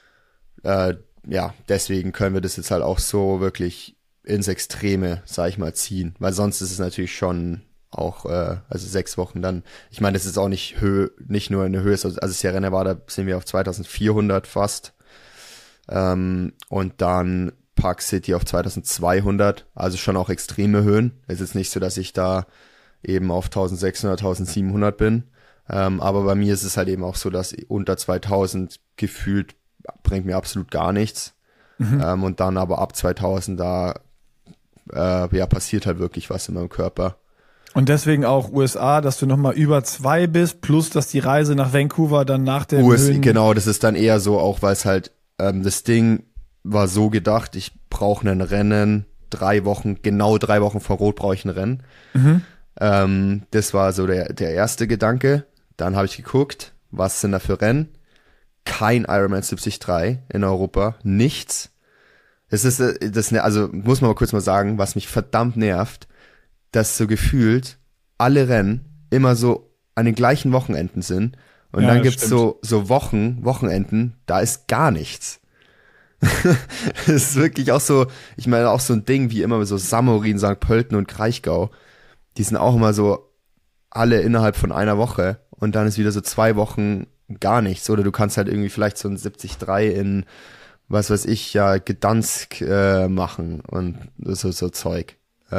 deswegen können wir das jetzt halt auch so wirklich ins Extreme, sag ich mal, ziehen. Weil sonst ist es natürlich schon auch, 6 Wochen dann, ich meine, das ist auch nicht nur eine Höhe, also Sierra Nevada sind wir auf 2400 fast. Und dann Park City auf 2200, also schon auch extreme Höhen. Es ist nicht so, dass ich da eben auf 1600, 1700 bin. Aber bei mir ist es halt eben auch so, dass unter 2000 gefühlt bringt mir absolut gar nichts. Und dann aber ab 2000 da passiert halt wirklich was in meinem Körper. Und deswegen auch USA, dass du nochmal über 2 bist, plus dass die Reise nach Vancouver dann nach der Genau, das ist dann eher so, auch weil es halt, das Ding war so gedacht, ich brauche ein Rennen, 3 Wochen, genau 3 Wochen vor Rot brauche ich ein Rennen. Das war so der erste Gedanke. Dann habe ich geguckt, was sind da für Rennen? Kein Ironman 73 in Europa, nichts. Also muss man mal kurz sagen, was mich verdammt nervt, dass so gefühlt alle Rennen immer so an den gleichen Wochenenden sind und dann gibt's so Wochenenden, da ist gar nichts. Das ist wirklich auch so, ich meine auch so ein Ding wie immer so Samorin, St. Pölten und Kraichgau, die sind auch immer so alle innerhalb von einer Woche und dann ist wieder so 2 Wochen gar nichts. Oder du kannst halt irgendwie vielleicht so ein 73 in, was weiß ich, ja, Gdansk machen und so Zeug.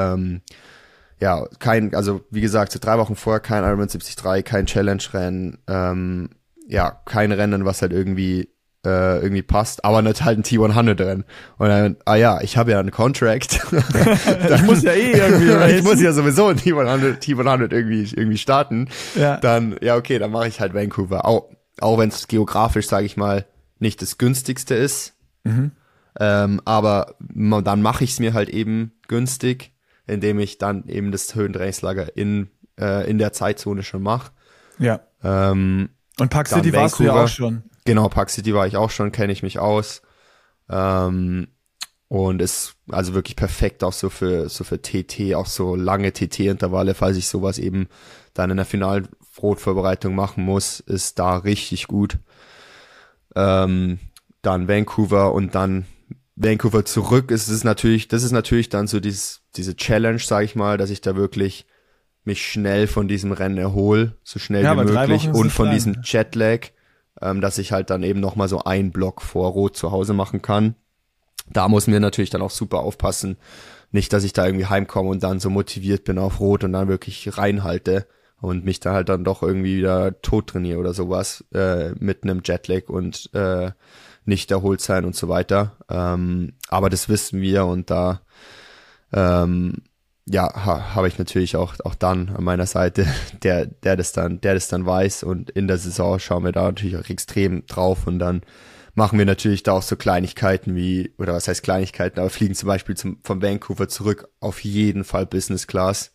Also wie gesagt, so 3 Wochen vorher kein Ironman 73, kein Challenge-Rennen, kein Rennen, was halt irgendwie passt, aber nicht halt ein T100-Rennen. Und dann, ich habe ja einen Contract. Ich muss ja irgendwie ich muss ja sowieso ein T100 irgendwie starten. Ja. Dann, dann mache ich halt Vancouver. Auch wenn es geografisch, sage ich mal, nicht das günstigste ist. Aber dann mache ich es mir halt eben günstig, indem ich dann eben das Höhentrainingslager in der Zeitzone schon mache. Ja. Und Park City warst du ja auch schon. Genau, Park City war ich auch schon, kenne ich mich aus. Und ist also wirklich perfekt auch so für TT, auch so lange TT-Intervalle, falls ich sowas eben dann in der Finalrotvorbereitung machen muss, ist da richtig gut. Dann Vancouver und dann Vancouver zurück. Das ist natürlich dann so diese Challenge, sag ich mal, dass ich da wirklich mich schnell von diesem Rennen erhole, so schnell wie möglich und von diesem Jetlag, dass ich halt dann eben nochmal so einen Block vor Rot zu Hause machen kann. Da muss mir natürlich dann auch super aufpassen, nicht, dass ich da irgendwie heimkomme und dann so motiviert bin auf Rot und dann wirklich reinhalte und mich da halt dann doch irgendwie wieder tot trainiere oder sowas, mit einem Jetlag und nicht erholt sein und so weiter. Aber das wissen wir und da habe ich natürlich auch dann an meiner Seite, der das dann weiß, und in der Saison schauen wir da natürlich auch extrem drauf, und dann machen wir natürlich da auch so Kleinigkeiten wie, oder was heißt Kleinigkeiten, aber fliegen zum Beispiel von Vancouver zurück auf jeden Fall Business Class,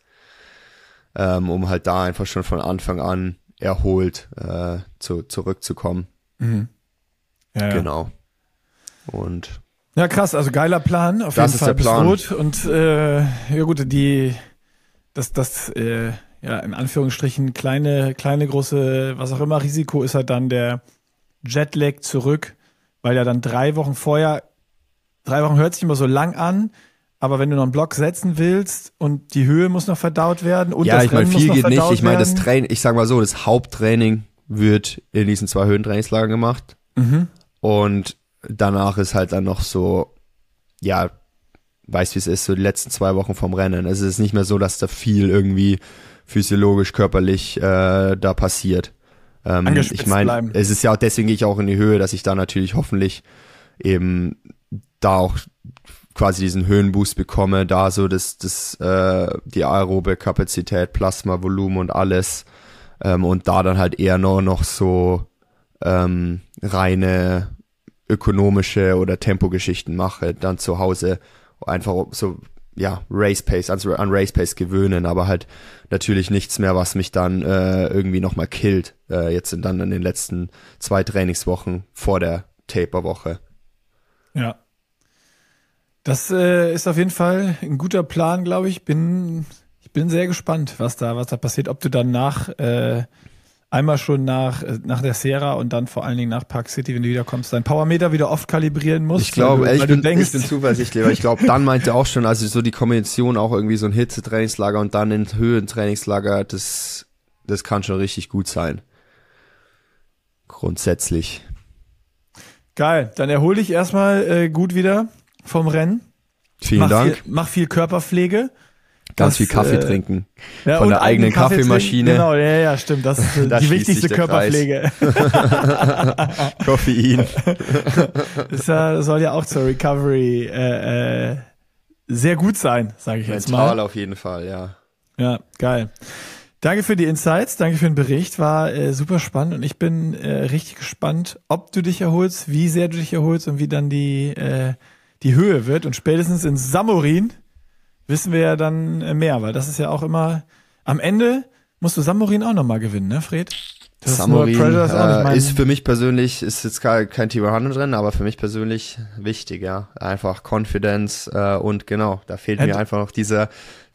um halt da einfach schon von Anfang an erholt zurückzukommen. Mhm. Ja, genau. Und ja, krass, also geiler Plan, auf jeden Fall bis rot. Und ja gut, das in Anführungsstrichen kleine, große, was auch immer, Risiko ist halt dann der Jetlag zurück, weil ja dann 3 Wochen vorher, 3 Wochen hört sich immer so lang an, aber wenn du noch einen Block setzen willst und die Höhe muss noch verdaut werden und ja, das ich meine, Rennen viel muss noch geht nicht. verdaut Ich meine, das werden. Training, ich sag mal so, das Haupttraining wird in diesen 2 Höhentrainingslagern gemacht. Mhm. Und danach ist halt dann noch so, ja, weißt wie es ist, so die letzten 2 Wochen vom Rennen. Also es ist nicht mehr so, dass da viel irgendwie physiologisch, körperlich da passiert. Ich meine, es ist ja auch, deswegen gehe ich auch in die Höhe, dass ich da natürlich hoffentlich eben da auch quasi diesen Höhenboost bekomme, da so die aerobe Kapazität, Plasma, Volumen und alles, und da dann halt eher noch so reine ökonomische oder Tempogeschichten mache, dann zu Hause einfach so, ja, Race Pace, an Race Pace gewöhnen, aber halt natürlich nichts mehr, was mich dann irgendwie nochmal killt, jetzt dann in den letzten 2 Trainingswochen vor der Taper-Woche. Ja. Das ist auf jeden Fall ein guter Plan, glaube ich. Ich bin sehr gespannt, was da passiert, ob du dann einmal schon nach der Sierra und dann vor allen Dingen nach Park City, wenn du wiederkommst, dein Powermeter wieder oft kalibrieren musst. Ich glaube, ich bin zuversichtlich, weil ich glaube, dann meinte er auch schon, also so die Kombination auch irgendwie so ein Hitzetrainingslager und dann ein Höhentrainingslager, das kann schon richtig gut sein. Grundsätzlich. Geil, dann erhol dich erstmal gut wieder vom Rennen. Vielen Dank. Mach viel Körperpflege. Ganz viel Kaffee trinken. Ja, von der eigenen Kaffeemaschine. Genau, ja, stimmt. Das ist die wichtigste Körperpflege. Koffein. Das soll ja auch zur Recovery sehr gut sein, sage ich jetzt mal. Mental auf jeden Fall, ja. Ja, geil. Danke für die Insights, danke für den Bericht, war super spannend, und ich bin richtig gespannt, ob du dich erholst, wie sehr du dich erholst und wie dann die Höhe wird. Und spätestens in Samorin wissen wir ja dann mehr, weil das ist ja auch immer, am Ende musst du Samorin auch nochmal gewinnen, ne, Fred? Samorin ist für mich persönlich, ist jetzt kein T100-Rennen, aber für mich persönlich wichtig, ja. Einfach Confidence und genau, da fehlt mir einfach noch dieser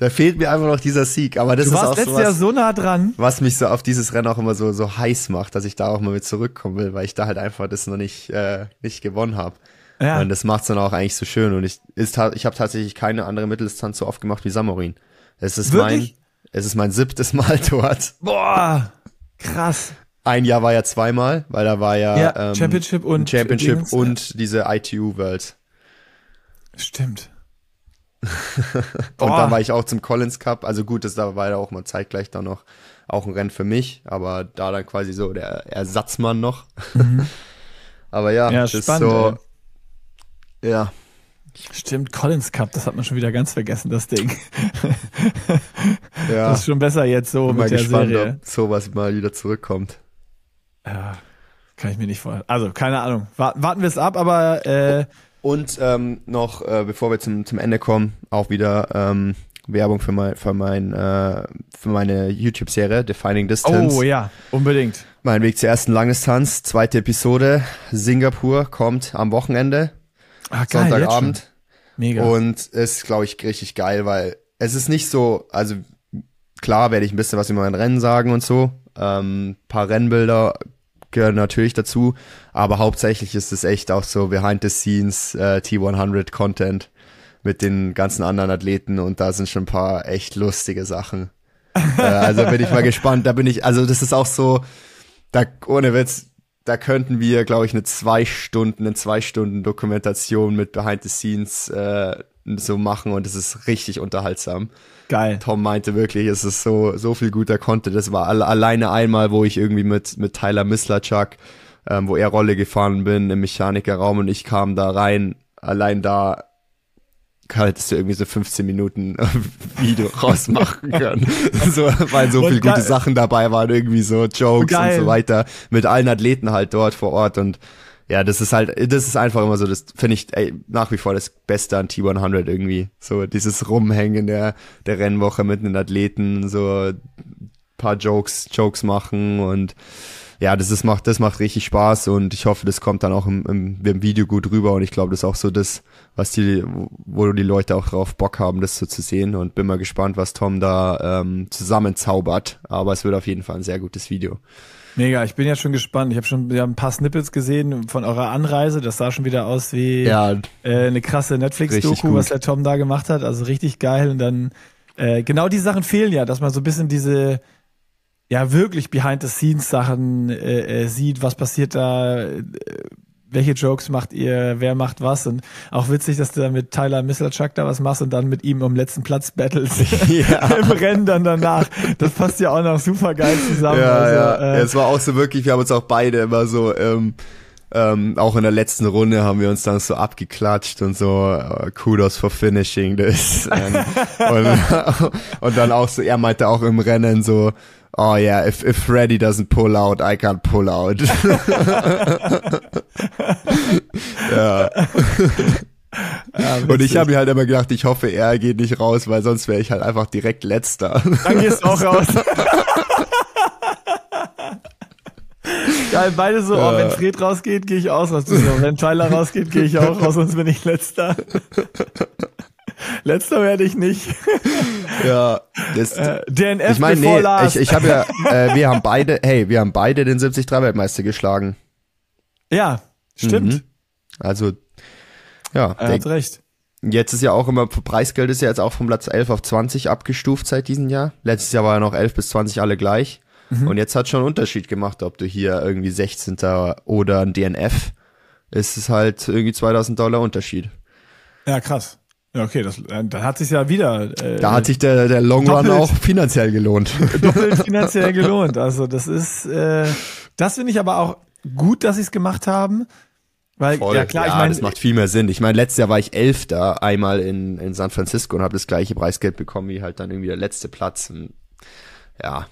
Sieg. Aber das du ist warst auch letztes Jahr so nah dran, was mich so auf dieses Rennen auch immer so heiß macht, dass ich da auch mal mit zurückkommen will, weil ich da halt einfach das noch nicht gewonnen habe. Ja. Und das macht's dann auch eigentlich so schön. Und ich habe tatsächlich keine andere Mitteldistanz so oft gemacht wie Samorin. Es ist mein 7. Mal dort. Boah, krass. Ein Jahr war ja 2-mal, weil da war ja Championship und diese ITU Worlds. Stimmt. Und dann war ich auch zum Collins Cup. Also gut, da war ja auch mal zeitgleich dann noch auch ein Rennen für mich, aber da dann quasi so der Ersatzmann noch. Mhm. Aber ja, das spannend, ist so. Ja. Stimmt, Collins Cup, das hat man schon wieder ganz vergessen, das Ding. Ja. Das ist schon besser jetzt so mit der gespannt, Serie. Ob sowas mal wieder zurückkommt. Ja, kann ich mir nicht vorstellen. Also, keine Ahnung. Warten wir es ab, aber und noch, bevor wir zum Ende kommen, auch wieder Werbung für meine YouTube-Serie Defining Distance. Oh ja, unbedingt. Mein Weg zur ersten Langdistanz, 2. Episode. Singapur kommt am Wochenende. Ah, geil, Sonntagabend. Mega. Und ist, glaube ich, richtig geil, weil es ist nicht so, also klar werde ich ein bisschen was über mein Rennen sagen und so. Paar Rennbilder gehören natürlich dazu, aber hauptsächlich ist es echt auch so Behind the Scenes T100 Content mit den ganzen anderen Athleten, und da sind schon ein paar echt lustige Sachen. Also bin ich mal gespannt, also das ist auch so, da ohne Witz, da könnten wir, glaube ich, eine 2 Stunden Dokumentation mit Behind the Scenes so machen und es ist richtig unterhaltsam. Geil. Tom meinte wirklich, es ist so viel guter Content. Das war alleine einmal, wo ich irgendwie mit Tyler Mislachuk, wo er Rolle gefahren bin im Mechanikerraum und ich kam da rein. Allein da hättest du irgendwie so 15 Minuten Video rausmachen können. So, weil so viele gute Sachen dabei waren, irgendwie so Jokes und so weiter. Mit allen Athleten halt dort vor Ort und ja, das ist einfach immer so, das finde ich nach wie vor das Beste an T100 irgendwie. So dieses Rumhängen der Rennwoche mit den Athleten, so ein paar Jokes machen und ja, das macht richtig Spaß und ich hoffe, das kommt dann auch im Video gut rüber und ich glaube, das ist auch so das, wo die Leute auch drauf Bock haben, das so zu sehen und bin mal gespannt, was Tom da zusammenzaubert, aber es wird auf jeden Fall ein sehr gutes Video. Mega, ich bin ja schon gespannt. Ich habe schon ein paar Snippets gesehen von eurer Anreise. Das sah schon wieder aus wie eine krasse Netflix-Doku, was der Tom da gemacht hat. Also richtig geil. Und dann genau die Sachen fehlen ja, dass man so ein bisschen diese wirklich Behind-the-Scenes-Sachen sieht. Was passiert da? Welche Jokes macht ihr? Wer macht was? Und auch witzig, dass du da mit Tyler Mislachuk da was machst und dann mit ihm um letzten Platz battles im Rennen dann danach. Das passt ja auch noch super geil zusammen. Ja, es war auch so wirklich, wir haben uns auch beide immer so, auch in der letzten Runde haben wir uns dann so abgeklatscht und so, Kudos for finishing this. Und dann auch so, er meinte auch im Rennen so, oh yeah, if Freddy doesn't pull out, I can't pull out. Ja. Und ich habe mir halt immer gedacht, ich hoffe, er geht nicht raus, weil sonst wäre ich halt einfach direkt Letzter. Dann gehst du auch raus. Geil, beide so, wenn Fred rausgeht, gehe ich auch raus. Wenn Tyler rausgeht, gehe ich auch raus, sonst bin ich Letzter. Letzter werde ich nicht. Ja, DNF ich meine, ich habe ja, wir haben beide den 73-Weltmeister geschlagen. Ja, stimmt. Also, ja. Er hat recht. Jetzt ist ja auch immer, Preisgeld ist ja jetzt auch vom Platz 11 auf 20 abgestuft seit diesem Jahr. Letztes Jahr war ja noch 11 bis 20 alle gleich. Und jetzt hat schon einen Unterschied gemacht, ob du hier irgendwie 16. oder ein DNF. Ist es halt irgendwie $2.000 Unterschied. Ja, krass. Ja, okay, dann hat sich ja wieder. Da hat sich der Long Run auch finanziell gelohnt. Doppelt finanziell gelohnt. Also das ist, das finde ich aber auch gut, dass sie es gemacht haben. Weil, voll. Ja klar, ja, ich meine, das macht viel mehr Sinn. Ich meine, letztes Jahr war ich 11. einmal in San Francisco und habe das gleiche Preisgeld bekommen wie halt dann irgendwie der letzte Platz. Und, ja.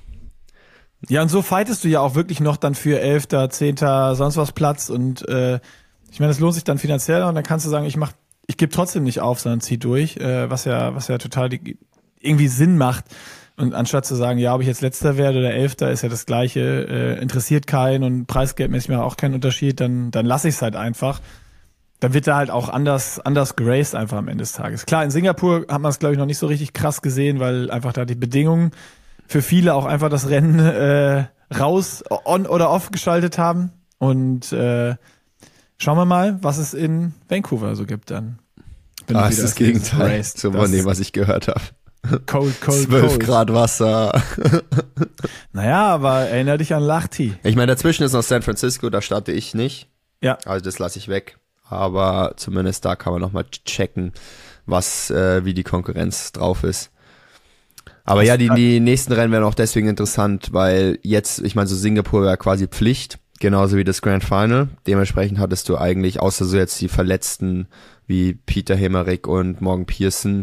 Ja, und so fightest du ja auch wirklich noch dann für 11., 10., sonst was Platz und ich meine, das lohnt sich dann finanziell und dann kannst du sagen, ich gebe trotzdem nicht auf, sondern zieh durch, was ja total irgendwie Sinn macht. Und anstatt zu sagen, ja, ob ich jetzt Letzter werde oder 11., ist ja das Gleiche, interessiert keinen und preisgeldmäßig macht auch keinen Unterschied, dann lasse ich es halt einfach. Dann wird da halt auch anders geraced einfach am Ende des Tages. Klar, in Singapur hat man es, glaube ich, noch nicht so richtig krass gesehen, weil einfach da die Bedingungen für viele auch einfach das Rennen raus, on oder off geschaltet haben. Und schauen wir mal, was es in Vancouver so gibt dann. Ist das Gegenteil zu dem, was ich gehört habe. Cold, 12 Grad Wasser. Naja, aber erinnere dich an Lahti. Ich meine, dazwischen ist noch San Francisco, da starte ich nicht. Ja. Also das lasse ich weg. Aber zumindest da kann man nochmal checken, wie die Konkurrenz drauf ist. Aber ja, die nächsten Rennen werden auch deswegen interessant, weil jetzt, ich meine, so Singapur wäre quasi Pflicht, genauso wie das Grand Final. Dementsprechend hattest du eigentlich, außer so jetzt die Verletzten wie Peter Hemerick und Morgan Pearson,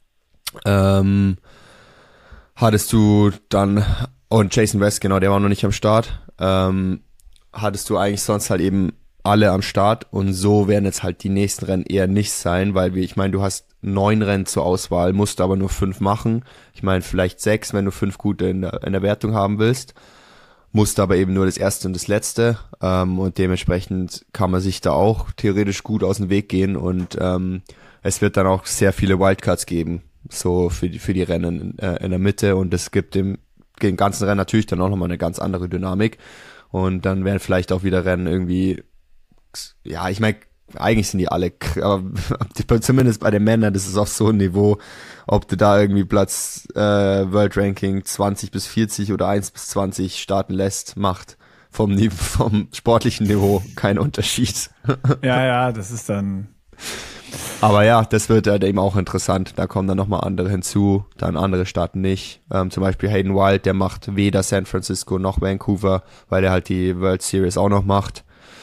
hattest du dann, und Jason West, genau, der war noch nicht am Start, hattest du eigentlich sonst halt eben alle am Start und so werden jetzt halt die nächsten Rennen eher nicht sein, weil ich meine, du hast 9 Rennen zur Auswahl, musst aber nur 5 machen. Ich meine, vielleicht 6, wenn du 5 gute in der Wertung haben willst. Musst aber eben nur das erste und das letzte. Und dementsprechend kann man sich da auch theoretisch gut aus dem Weg gehen und es wird dann auch sehr viele Wildcards geben, so für die Rennen in der Mitte und es gibt dem ganzen Rennen natürlich dann auch nochmal eine ganz andere Dynamik und dann werden vielleicht auch wieder Rennen irgendwie, ja, ich meine, eigentlich sind die alle, aber zumindest bei den Männern, das ist auf so ein Niveau, ob du da irgendwie Platz World Ranking 20 bis 40 oder 1 bis 20 starten lässt, macht vom sportlichen Niveau keinen Unterschied. Ja, das ist dann. Aber ja, das wird halt eben auch interessant. Da kommen dann nochmal andere hinzu, dann andere Staaten nicht. Zum Beispiel Hayden Wild, der macht weder San Francisco noch Vancouver, weil er halt die World Series auch noch macht.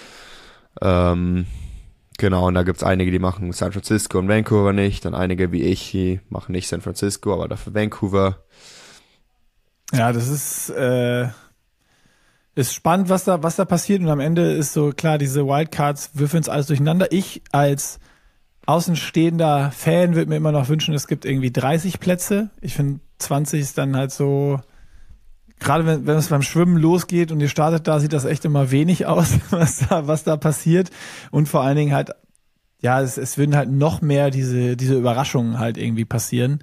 Genau, und da gibt's einige, die machen San Francisco und Vancouver nicht. Dann einige wie ich, die machen nicht San Francisco, aber dafür Vancouver. Ja, das ist spannend, was da passiert. Und am Ende ist so, klar, diese Wildcards würfeln es alles durcheinander. Ich als außenstehender Fan würde mir immer noch wünschen, es gibt irgendwie 30 Plätze. Ich finde 20 ist dann halt so, gerade wenn es beim Schwimmen losgeht und ihr startet da, sieht das echt immer wenig aus, was da passiert. Und vor allen Dingen halt, ja, es würden halt noch mehr diese Überraschungen halt irgendwie passieren.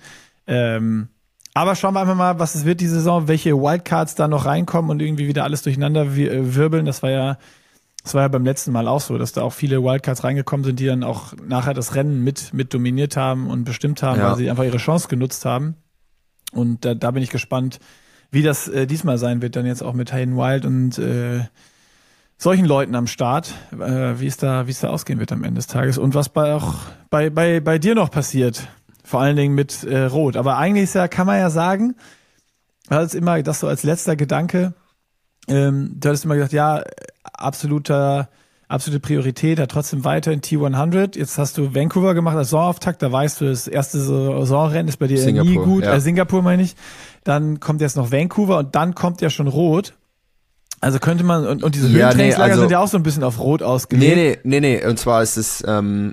Aber schauen wir einfach mal, was es wird die Saison, welche Wildcards da noch reinkommen und irgendwie wieder alles durcheinander wirbeln. Das war ja beim letzten Mal auch so, dass da auch viele Wildcards reingekommen sind, die dann auch nachher das Rennen mit dominiert haben und bestimmt haben, weil sie einfach ihre Chance genutzt haben. Und da bin ich gespannt, wie das diesmal sein wird, dann jetzt auch mit Hayden Wild und solchen Leuten am Start, wie es da ausgehen wird am Ende des Tages und was bei dir noch passiert, vor allen Dingen mit Rot. Aber eigentlich kann man ja sagen, das ist immer das so als letzter Gedanke, du hattest immer gesagt, ja, absolute Priorität, hat trotzdem weiter in T100. Jetzt hast du Vancouver gemacht als Saisonauftakt, da weißt du, das erste Saisonrennen ist bei dir Singapur, nie gut, ja. Singapur meine ich. Dann kommt jetzt noch Vancouver und dann kommt ja schon Rot. Also könnte man, und diese Höhentrainingslager sind ja auch so ein bisschen auf Rot ausgelegt. Nee, und zwar ist es,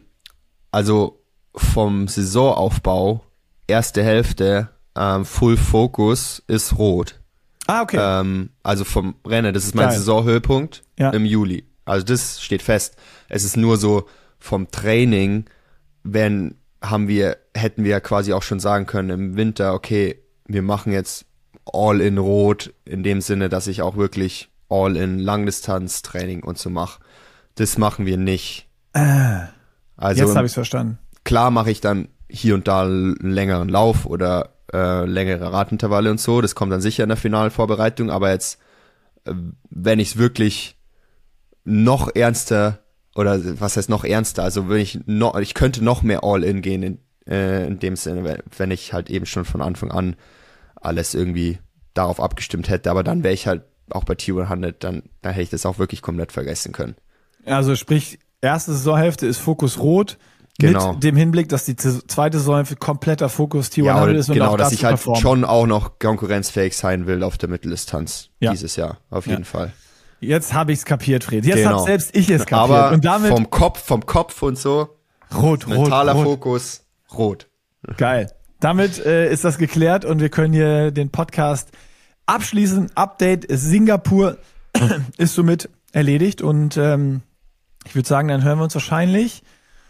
also vom Saisonaufbau, erste Hälfte, Full Focus ist Rot. Ah, okay. Also vom Rennen, das ist mein Saisonhöhepunkt im Juli. Also das steht fest. Es ist nur so vom Training, hätten wir quasi auch schon sagen können im Winter, okay, wir machen jetzt All-in Rot, in dem Sinne, dass ich auch wirklich All-in Langdistanz-Training und so mache. Das machen wir nicht. Also jetzt habe ich es verstanden. Klar mache ich dann hier und da einen längeren Lauf oder längere Radintervalle und so. Das kommt dann sicher in der finalen Vorbereitung. Aber jetzt, wenn ich es wirklich noch ernster, oder was heißt noch ernster, also ich könnte noch mehr All-in gehen in dem Sinne, wenn ich halt eben schon von Anfang an alles irgendwie darauf abgestimmt hätte. Aber dann wäre ich halt auch bei T100, dann hätte ich das auch wirklich komplett vergessen können. Also sprich, erste Saisonhälfte ist Fokus Rot. Genau. Mit dem Hinblick, dass die zweite Saisonhälfte kompletter Fokus T100 ist und genau, auch dass ich halt schon auch noch konkurrenzfähig sein will auf der Mitteldistanz dieses Jahr, auf jeden Fall. Jetzt habe ich es kapiert, Fred. Jetzt habe selbst ich es kapiert. Aber und damit vom Kopf und so. Mentaler Fokus, Rot. Geil. Damit ist das geklärt und wir können hier den Podcast abschließen. Update Singapur ist somit erledigt und ich würde sagen, dann hören wir uns wahrscheinlich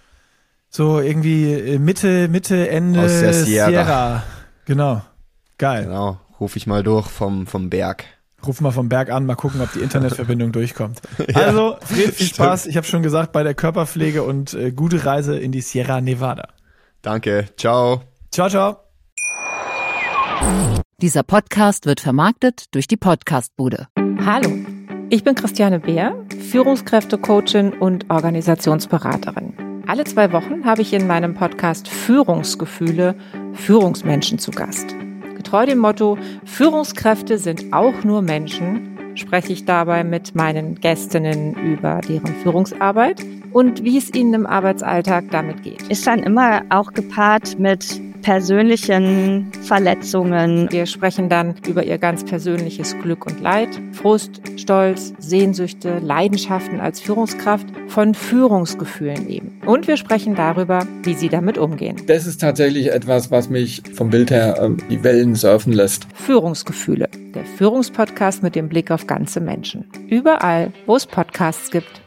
so irgendwie Mitte, Ende aus der Sierra. Genau. Geil. Genau. Ruf ich mal durch vom Berg. Ruf mal vom Berg an, mal gucken, ob die Internetverbindung durchkommt. Also, Fred, viel Spaß. Ich habe schon gesagt, bei der Körperpflege und gute Reise in die Sierra Nevada. Danke. Ciao. Ciao, ciao. Dieser Podcast wird vermarktet durch die Podcastbude. Hallo, ich bin Christiane Beer, Führungskräftecoachin und Organisationsberaterin. Alle 2 Wochen habe ich in meinem Podcast Führungsgefühle Führungsmenschen zu Gast. Getreu dem Motto, Führungskräfte sind auch nur Menschen, spreche ich dabei mit meinen Gästinnen über deren Führungsarbeit und wie es ihnen im Arbeitsalltag damit geht. Ist dann immer auch gepaart mit persönlichen Verletzungen. Wir sprechen dann über ihr ganz persönliches Glück und Leid, Frust, Stolz, Sehnsüchte, Leidenschaften als Führungskraft, von Führungsgefühlen eben. Und wir sprechen darüber, wie sie damit umgehen. Das ist tatsächlich etwas, was mich vom Bild her die Wellen surfen lässt. Führungsgefühle, der Führungspodcast mit dem Blick auf ganze Menschen. Überall, wo es Podcasts gibt.